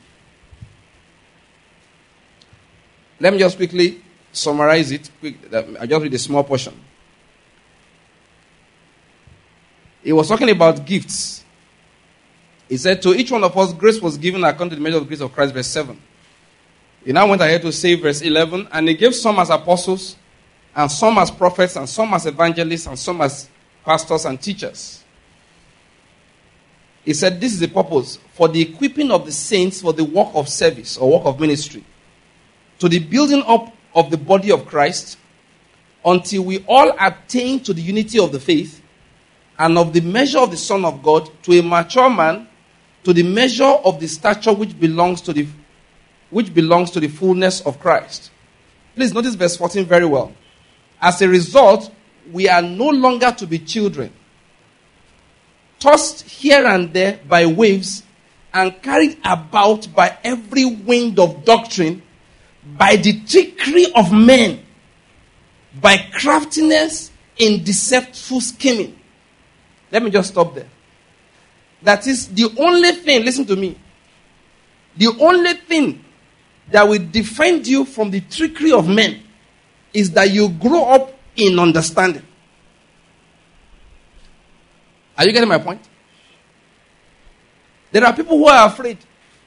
[SPEAKER 1] Let me just quickly summarize it. I'll just read a small portion. He was talking about gifts. He said, to each one of us, grace was given according to the measure of the grace of Christ, verse 7. He now went ahead to say, verse 11, and he gave some as apostles, and some as prophets, and some as evangelists, and some as pastors and teachers. He said, this is the purpose, for the equipping of the saints for the work of service, or work of ministry, to the building up of the body of Christ, until we all attain to the unity of the faith, and of the measure of the Son of God, to a mature man, to the measure of the stature which belongs to the fullness of Christ. Please notice verse 14 very well. As a result, we are no longer to be children, tossed here and there by waves, and carried about by every wind of doctrine, by the trickery of men, by craftiness in deceitful scheming. Let me just stop there. That is the only thing, listen to me, the only thing that will defend you from the trickery of men is that you grow up in understanding. Are you getting my point? There are people who are afraid.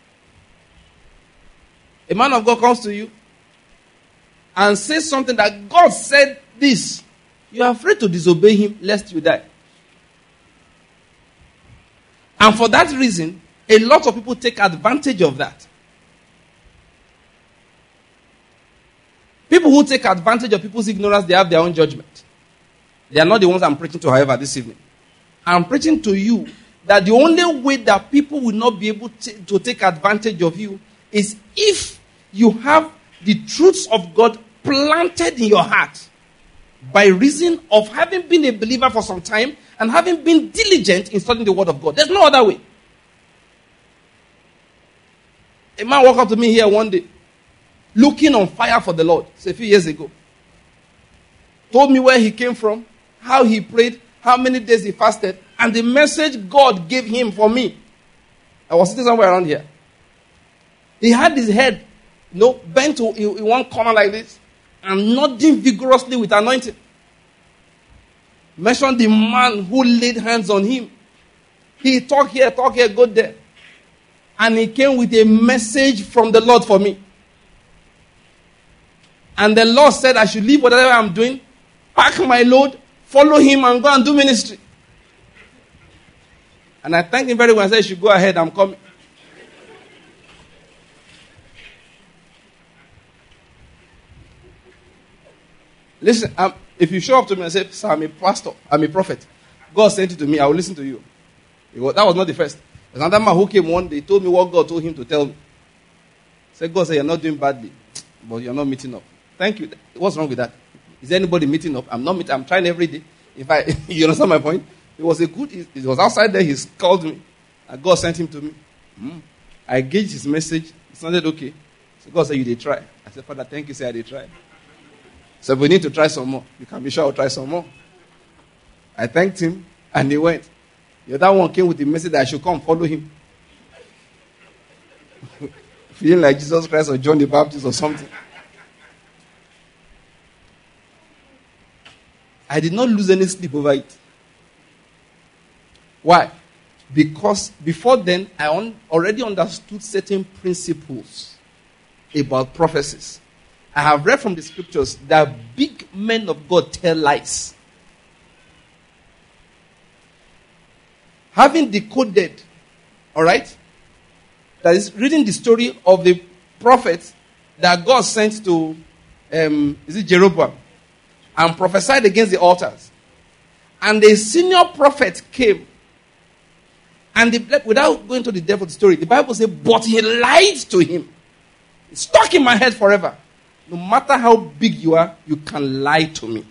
[SPEAKER 1] A man of God comes to you and says something that God said this. You are afraid to disobey him lest you die. And for that reason, a lot of people take advantage of that. People who take advantage of people's ignorance, they have their own judgment. They are not the ones I'm preaching to, however, this evening. I'm preaching to you that the only way that people will not be able to take advantage of you is if you have the truths of God planted in your heart by reason of having been a believer for some time and having been diligent in studying the Word of God. There's no other way. A man walked up to me here one day, looking on fire for the Lord. It's a few years ago. Told me where he came from, how he prayed, how many days he fasted, and the message God gave him for me. I was sitting somewhere around here. He had his head, bent in one corner like this, and nodding vigorously with anointing. Mentioned the man who laid hands on him. He talk here, go there. And he came with a message from the Lord for me. And the Lord said I should leave whatever I'm doing, pack my load, follow him and go and do ministry. And I thanked him very well. I said, you should go ahead, I'm coming. Listen, if you show up to me and say, sir, I'm a pastor, I'm a prophet, God sent it to me, I will listen to you. That was not the first. There's another man who came one day, told me what God told him to tell me. Said, God said, you're not doing badly, but you're not meeting up. Thank you. What's wrong with that? Is there anybody meeting up? I'm not meeting, I'm trying every day. You understand my point? It was outside there, he called me, and God sent him to me. I gauged his message, it sounded okay. So God said, you did try. I said, Father, thank you, say I did try. So we need to try some more. You can be sure I'll try some more. I thanked him, and he went. The other one came with the message that I should come follow him. Feeling like Jesus Christ or John the Baptist or something. I did not lose any sleep over it. Why? Because before then, I already understood certain principles about prophecies. I have read from the scriptures that big men of God tell lies. Having decoded, all right, that is reading the story of the prophet that God sent to, is it Jeroboam, and prophesied against the altars. And the senior prophet came, and without going to the depth of the story, the Bible says, but he lied to him. It's stuck in my head forever. No matter how big you are, you can lie to me.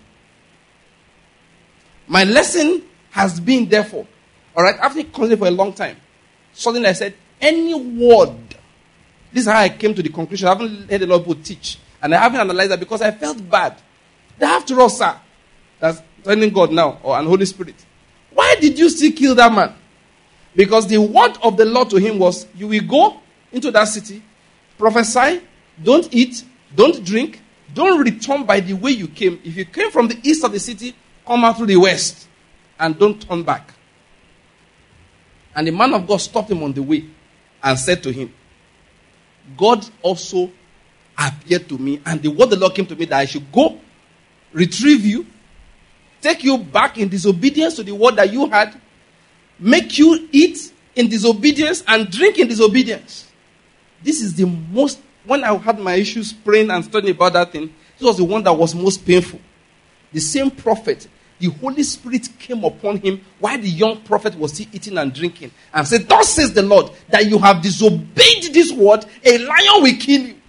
[SPEAKER 1] My lesson has been, therefore, all right, after considering for a long time, suddenly I said, any word, this is how I came to the conclusion. I haven't heard a lot of people teach, and I haven't analyzed that because I felt bad. After all, sir, that's telling God now, or an Holy Spirit, why did you still kill that man? Because the word of the Lord to him was, you will go into that city, prophesy, don't eat, don't drink, don't return by the way you came. If you came from the east of the city, come out through the west, and don't turn back. And the man of God stopped him on the way and said to him, God also appeared to me, and the word of the Lord came to me that I should go, retrieve you, take you back in disobedience to the word that you had, make you eat in disobedience and drink in disobedience. This is the most, when I had my issues praying and studying about that thing, this was the one that was most painful. The same prophet, the Holy Spirit came upon him while the young prophet was still eating and drinking and said, thus says the Lord, that you have disobeyed this word, a lion will kill you.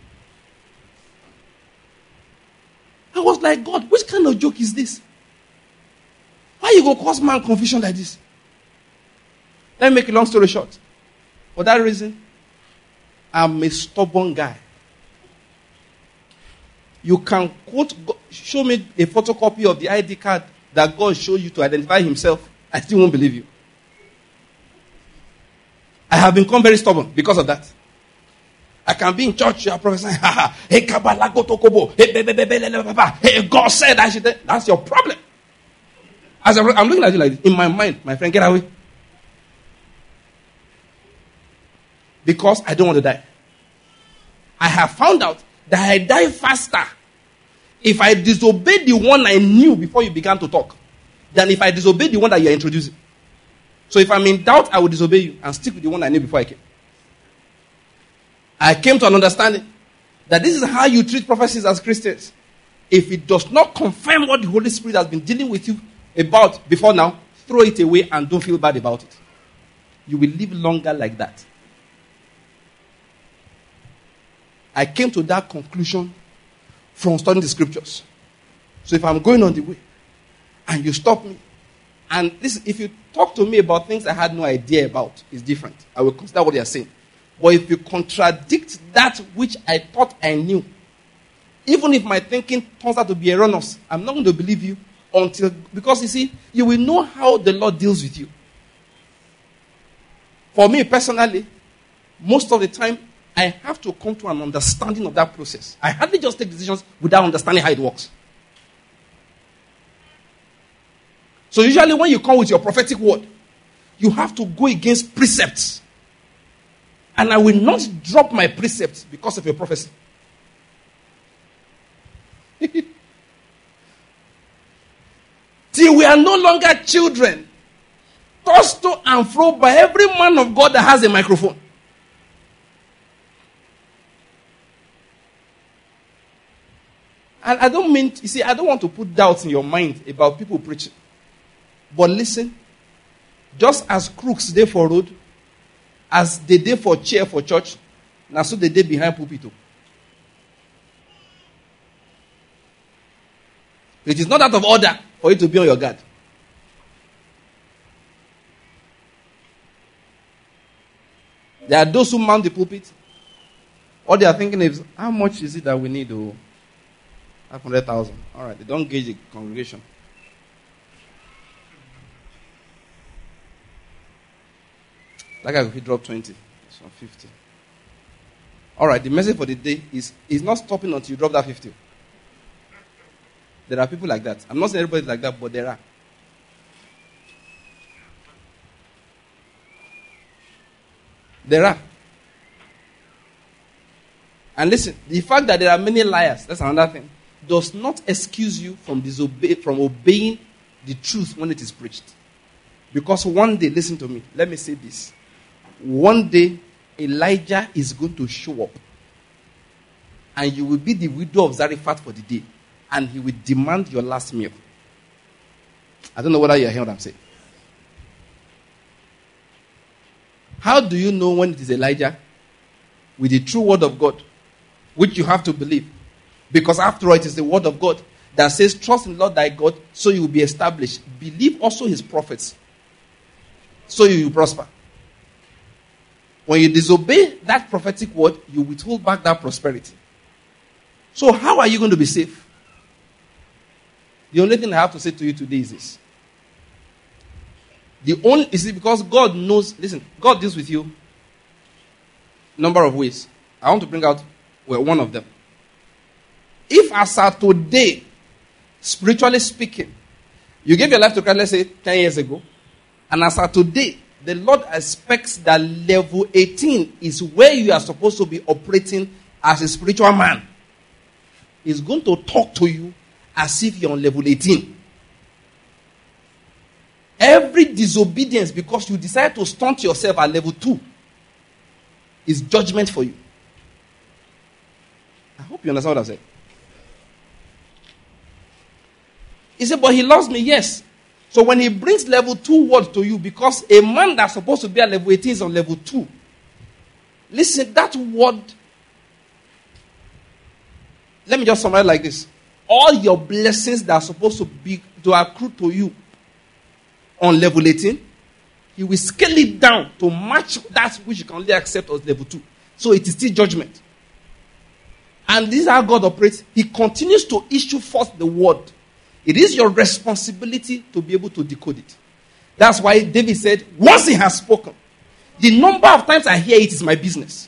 [SPEAKER 1] I was like, God, which kind of joke is this? Why you go cause man confusion like this? Let me make a long story short. For that reason, I'm a stubborn guy. You can show me a photocopy of the ID card that God showed you to identify himself. I still won't believe you. I have become very stubborn because of that. I can be in church, you are prophesying, hey, God said I should. That's your problem. I'm looking at you like this. In my mind, my friend, get away. Because I don't want to die. I have found out that I die faster if I disobey the one I knew before you began to talk than if I disobey the one that you are introducing. So if I'm in doubt, I will disobey you and stick with the one I knew before I came. I came to an understanding that this is how you treat prophecies as Christians. If it does not confirm what the Holy Spirit has been dealing with you about before now, throw it away and don't feel bad about it. You will live longer like that. I came to that conclusion from studying the scriptures. So if I'm going on the way and you stop me, and this, if you talk to me about things I had no idea about, it's different. I will consider what you are saying. But if you contradict that which I thought I knew, even if my thinking turns out to be erroneous, I'm not going to believe you because you see, you will know how the Lord deals with you. For me personally, most of the time, I have to come to an understanding of that process. I hardly just take decisions without understanding how it works. So usually when you come with your prophetic word, you have to go against precepts. And I will not drop my precepts because of your prophecy. Till we are no longer children, tossed to and fro by every man of God that has a microphone. And I don't mean, you see, I don't want to put doubts in your mind about people preaching. But listen, just as crooks they for road, as they did for chair for church, now so they did behind pulpit. It is not out of order for you to be on your guard. There are those who mount the pulpit. All they are thinking is, how much is it that we need to 500,000. All right, they don't gauge the congregation. Like if you drop 20, it's 50. All right, the message for the day is not stopping until you drop that 50. There are people like that. I'm not saying everybody's like that, but there are. There are. And listen, the fact that there are many liars, that's another thing, does not excuse you from obeying the truth when it is preached. Because one day, listen to me, let me say this. One day, Elijah is going to show up. And you will be the widow of Zarephath for the day. And he will demand your last meal. I don't know whether you're hearing what I'm saying. How do you know when it is Elijah? With the true word of God, which you have to believe. Because after all, it is the word of God that says, trust in the Lord thy God, so you will be established. Believe also his prophets, so you will prosper. When you disobey that prophetic word, you withhold back that prosperity. So how are you going to be safe? The only thing I have to say to you today is this. Because God knows, listen, God deals with you number of ways. I want to bring out one of them. If as of today, spiritually speaking, you gave your life to Christ, let's say 10 years ago, and as of today, the Lord expects that level 18 is where you are supposed to be operating as a spiritual man. He's going to talk to you as if you're on level 18. Every disobedience because you decide to stunt yourself at level 2 is judgment for you. I hope you understand what I said. He said, but he loves me, yes. So when he brings level 2 word to you, because a man that's supposed to be at level 18 is on level 2. Listen, that word, let me just summarize like this. All your blessings that are supposed to accrue to you on level 18, he will scale it down to match that which you can only accept as level 2. So it is still judgment. And this is how God operates. He continues to issue forth the word. It is your responsibility to be able to decode it. That's why David said, once he has spoken, the number of times I hear it is my business.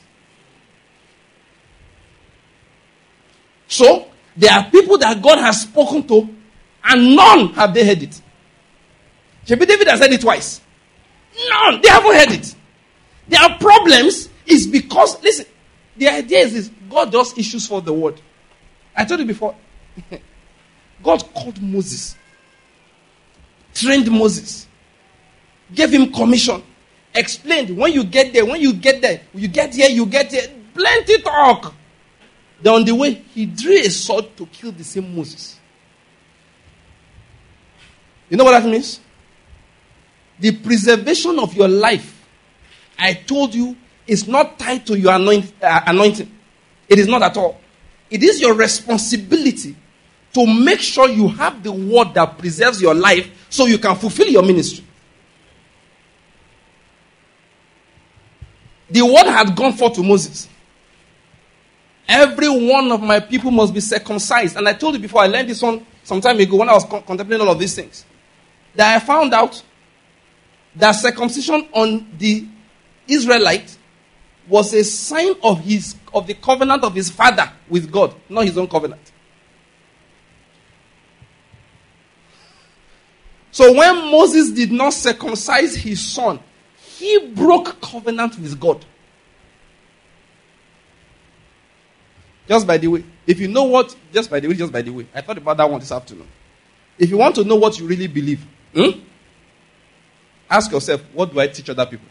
[SPEAKER 1] So, there are people that God has spoken to, and none have they heard it. David has heard it twice. None. They haven't heard it. Their problems is because, listen, the idea is this. God just issues for the word. I told you before. God called Moses. Trained Moses. Gave him commission. Explained, when you get there, you get here. Plenty talk. Then on the way, he drew a sword to kill the same Moses. You know what that means? The preservation of your life, I told you, is not tied to your anointing. It is not at all. It is your responsibility to make sure you have the word that preserves your life so you can fulfill your ministry. The word had gone forth to Moses. Every one of my people must be circumcised. And I told you before, I learned this one some time ago when I was contemplating all of these things. That I found out that circumcision on the Israelite was a sign of the covenant of his father with God, not his own covenant. So when Moses did not circumcise his son, he broke covenant with God. Just by the way, if you know what, just by the way, I thought about that one this afternoon. If you want to know what you really believe, ask yourself, what do I teach other people?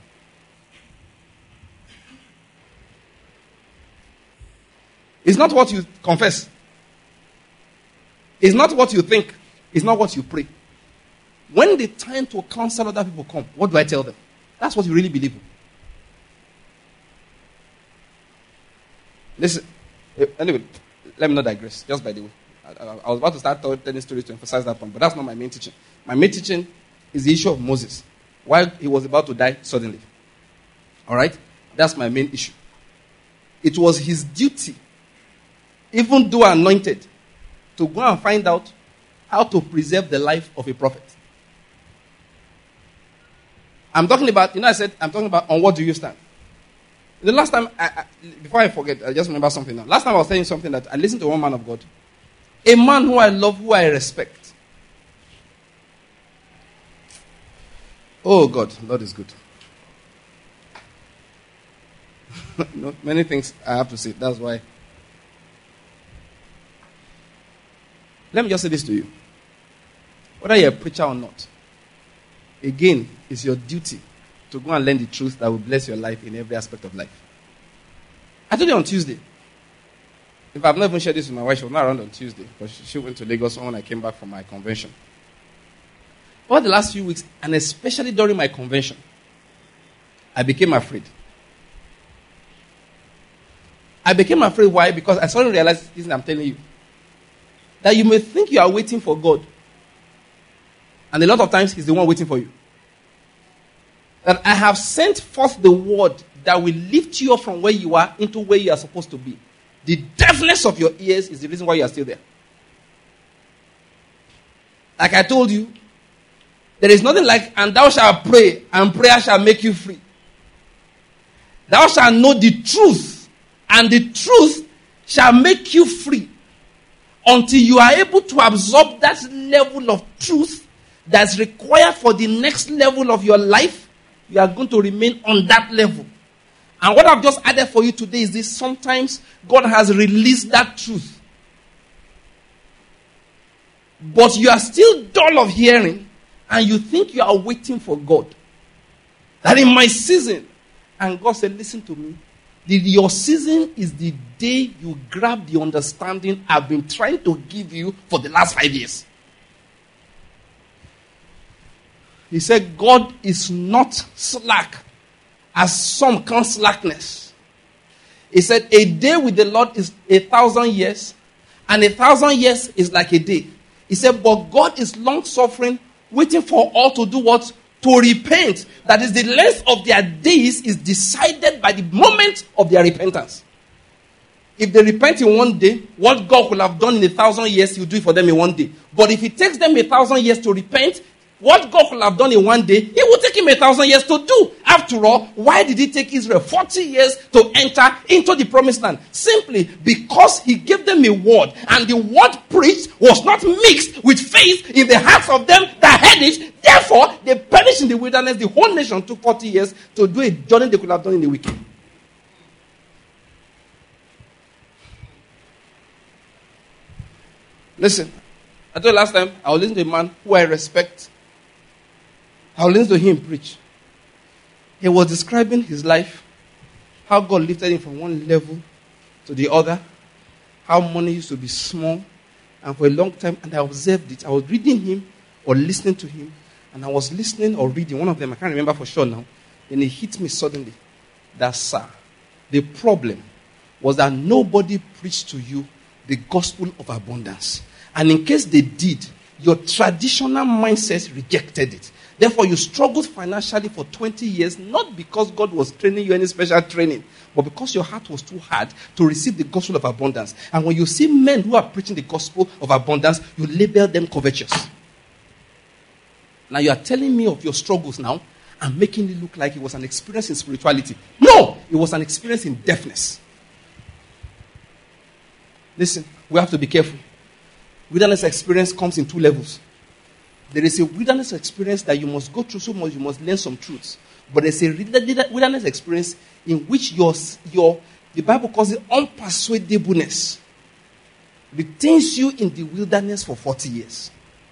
[SPEAKER 1] It's not what you confess. It's not what you think. It's not what you pray. When the time to counsel other people come, what do I tell them? That's what you really believe in. Listen. Anyway, let me not digress. Just by the way. I was about to start telling stories to emphasize that point, but that's not my main teaching. My main teaching is the issue of Moses. While he was about to die suddenly. Alright? That's my main issue. It was his duty, even though anointed, to go and find out how to preserve the life of a prophet. I'm talking about, I'm talking about on what do you stand. The last time, before I forget, I just remember something now. Last time I was saying something that I listened to one man of God. A man who I love, who I respect. Oh God, Lord is good. Many things I have to say. That's why Let me just say this to you. Whether you're a preacher or not, again, it's your duty to go and learn the truth that will bless your life in every aspect of life. I told you on Tuesday. If I've not even shared this with my wife, she was not around on Tuesday because she went to Lagos when I came back from my convention. Over the last few weeks, and especially during my convention, I became afraid. I became afraid. Why? Because I suddenly realized this I'm telling you. That you may think you are waiting for God. And a lot of times, He's the one waiting for you. That I have sent forth the word that will lift you up from where you are into where you are supposed to be. The deafness of your ears is the reason why you are still there. Like I told you, there is nothing like, and thou shalt pray, and prayer shall make you free. Thou shalt know the truth, and the truth shall make you free. Until you are able to absorb that level of truth that's required for the next level of your life, you are going to remain on that level. And what I've just added for you today is this: sometimes God has released that truth, but you are still dull of hearing, and you think you are waiting for God. That in my season, and God said, listen to me, your season is the day you grab the understanding I've been trying to give you for the last 5 years. He said, God is not slack, as some count slackness. He said, a day with the Lord is 1,000 years, and 1,000 years is like a day. He said, but God is long-suffering, waiting for all to do what? To repent. That is, the length of their days is decided by the moment of their repentance. If they repent in one day, what God will have done in 1,000 years, He'll do it for them in one day. But if it takes them 1,000 years to repent, what God will have done in one day, He will take Him 1,000 years to do. After all, why did He take Israel 40 years to enter into the promised land? Simply because He gave them a word, and the word preached was not mixed with faith in the hearts of them that heard it. Therefore, they perished in the wilderness. The whole nation took 40 years to do a journey they could have done in a week. Listen, I told you last time, I was listening to a man who I respect. I will listen to him preach. He was describing his life, how God lifted him from one level to the other, how money used to be small, and for a long time, and I observed it. I was reading him or listening to him, and I was listening or reading one of them, I can't remember for sure now, and it hit me suddenly that, sir, the problem was that nobody preached to you the gospel of abundance. And in case they did, your traditional mindset rejected it. Therefore, you struggled financially for 20 years, not because God was training you any special training, but because your heart was too hard to receive the gospel of abundance. And when you see men who are preaching the gospel of abundance, you label them covetous. Now you are telling me of your struggles now and making it look like it was an experience in spirituality. No, it was an experience in deafness. Listen, we have to be careful. Wilderness experience comes in two levels. There is a wilderness experience that you must go through so much, you must learn some truths. But there's a wilderness experience in which the Bible calls it unpersuadableness, retains you in the wilderness for 40 years.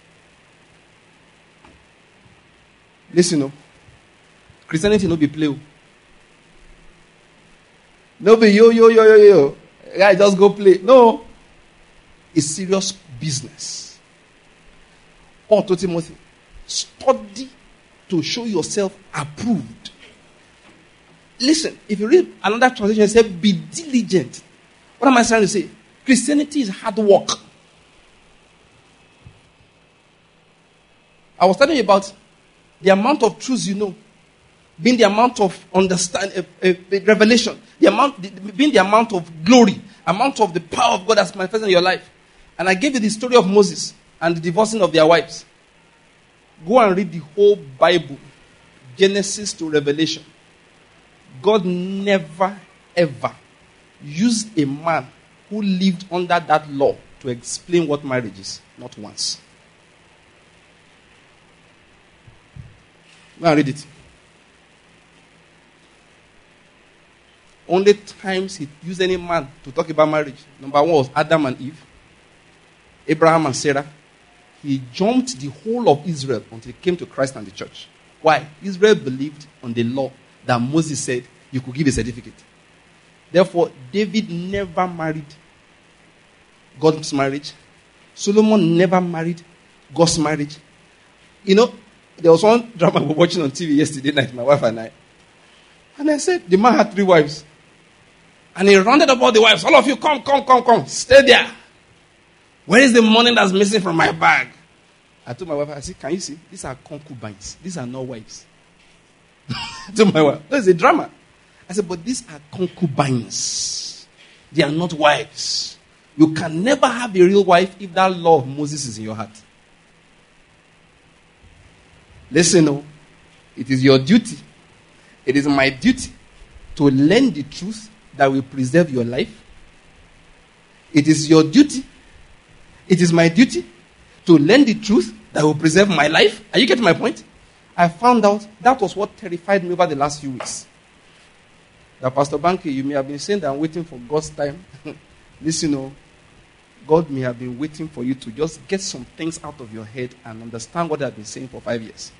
[SPEAKER 1] Listen, Christianity no be play. No be yo. Guy, just go play. No. It's serious business. Paul told Timothy, study to show yourself approved. Listen, if you read another translation, it says, be diligent. What am I trying to say? Christianity is hard work. I was telling you about the amount of truths you know, being the amount of understanding, revelation, being the amount of glory, amount of the power of God that's manifested in your life. And I gave you the story of Moses and the divorcing of their wives. Go and read the whole Bible, Genesis to Revelation. God never, ever used a man who lived under that law to explain what marriage is. Not once. Go and read it. Only times he used any man to talk about marriage. Number one was Adam and Eve. Abraham and Sarah, he jumped the whole of Israel until he came to Christ and the church. Why? Israel believed on the law that Moses said you could give a certificate. Therefore, David never married God's marriage. Solomon never married God's marriage. You know, there was one drama we were watching on TV yesterday night, my wife and I. And I said, the man had 3 wives. And he rounded up all the wives. All of you, come. Stay there. Where is the money that's missing from my bag? I told my wife, I said, can you see? These are concubines. These are not wives. I told my wife, there's a drama. I said, but these are concubines. They are not wives. You can never have a real wife if that law of Moses is in your heart. Listen, it is your duty. It is my duty to learn the truth that will preserve your life. It is your duty. It is my duty to learn the truth that will preserve my life. Are you getting my point? I found out that was what terrified me over the last few weeks. That Pastor Banky, you may have been saying that I'm waiting for God's time. Listen, God may have been waiting for you to just get some things out of your head and understand what I've been saying for 5 years.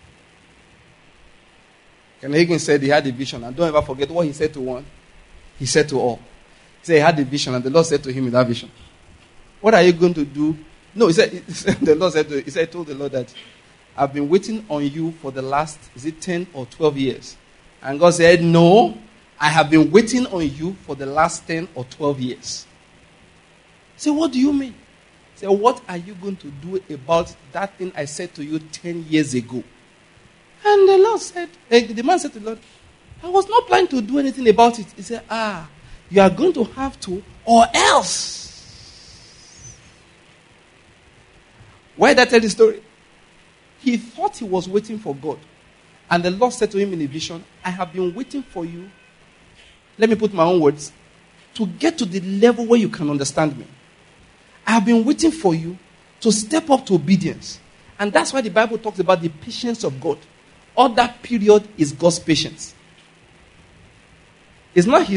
[SPEAKER 1] Ken Hagin said he had a vision, and don't ever forget what he said to one. He said to all. He said he had a vision, and the Lord said to him in that vision, what are you going to do? No, he said the Lord said he told the Lord that I've been waiting on you for the last, 10 or 12 years. And God said, no, I have been waiting on you for the last 10 or 12 years. He said, what do you mean? He said, what are you going to do about that thing I said to you 10 years ago? And the Lord said, the man said to the Lord, I was not planning to do anything about it. He said, you are going to have to, or else. Why did I tell the story? He thought he was waiting for God. And the Lord said to him in a vision, I have been waiting for you. Let me put my own words. To get to the level where you can understand me. I have been waiting for you to step up to obedience. And that's why the Bible talks about the patience of God. All that period is God's patience. It's not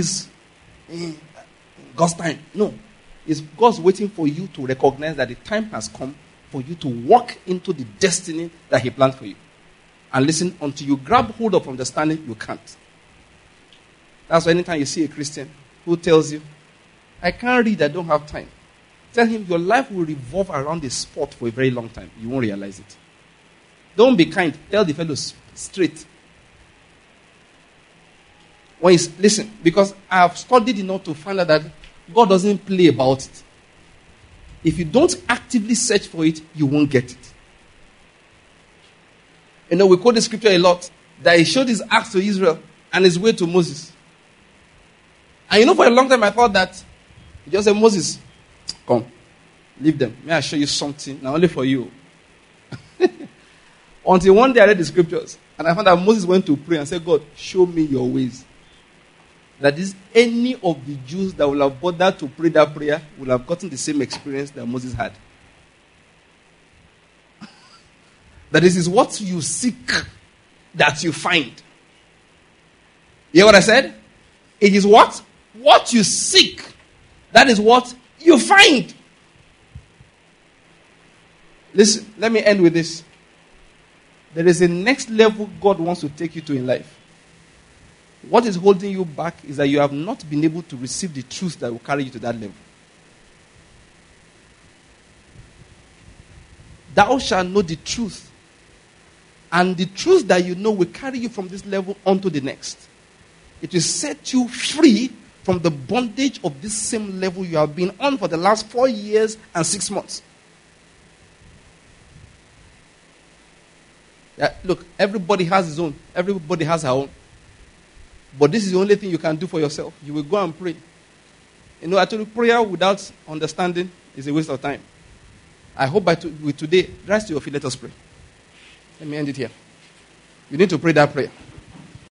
[SPEAKER 1] God's time. No. It's God's waiting for you to recognize that the time has come for you to walk into the destiny that He planned for you. And listen, until you grab hold of understanding, you can't. That's why anytime you see a Christian who tells you, I can't read, I don't have time. Tell him your life will revolve around a sport for a very long time. You won't realize it. Don't be kind. Tell the fellows straight. Listen, because I have studied enough to find out that God doesn't play about it. If you don't actively search for it, you won't get it. We quote the scripture a lot, that He showed His acts to Israel and His way to Moses. And for a long time I thought that He just said, Moses, come, leave them. May I show you something, not only for you. Until one day I read the scriptures, and I found that Moses went to pray and said, God, show me your ways. That is, any of the Jews that will have bothered to pray that prayer will have gotten the same experience that Moses had. That is what you seek that you find. You hear what I said? It is what? What you seek. That is what you find. Listen, let me end with this. There is a next level God wants to take you to in life. What is holding you back is that you have not been able to receive the truth that will carry you to that level. Thou shalt know the truth. And the truth that you know will carry you from this level onto the next. It will set you free from the bondage of this same level you have been on for the last 4 years and 6 months. Yeah, look, everybody has his own. Everybody has her own. But this is the only thing you can do for yourself. You will go and pray. I told you, prayer without understanding is a waste of time. I hope with today, rise to your feet, let us pray. Let me end it here. You need to pray that prayer.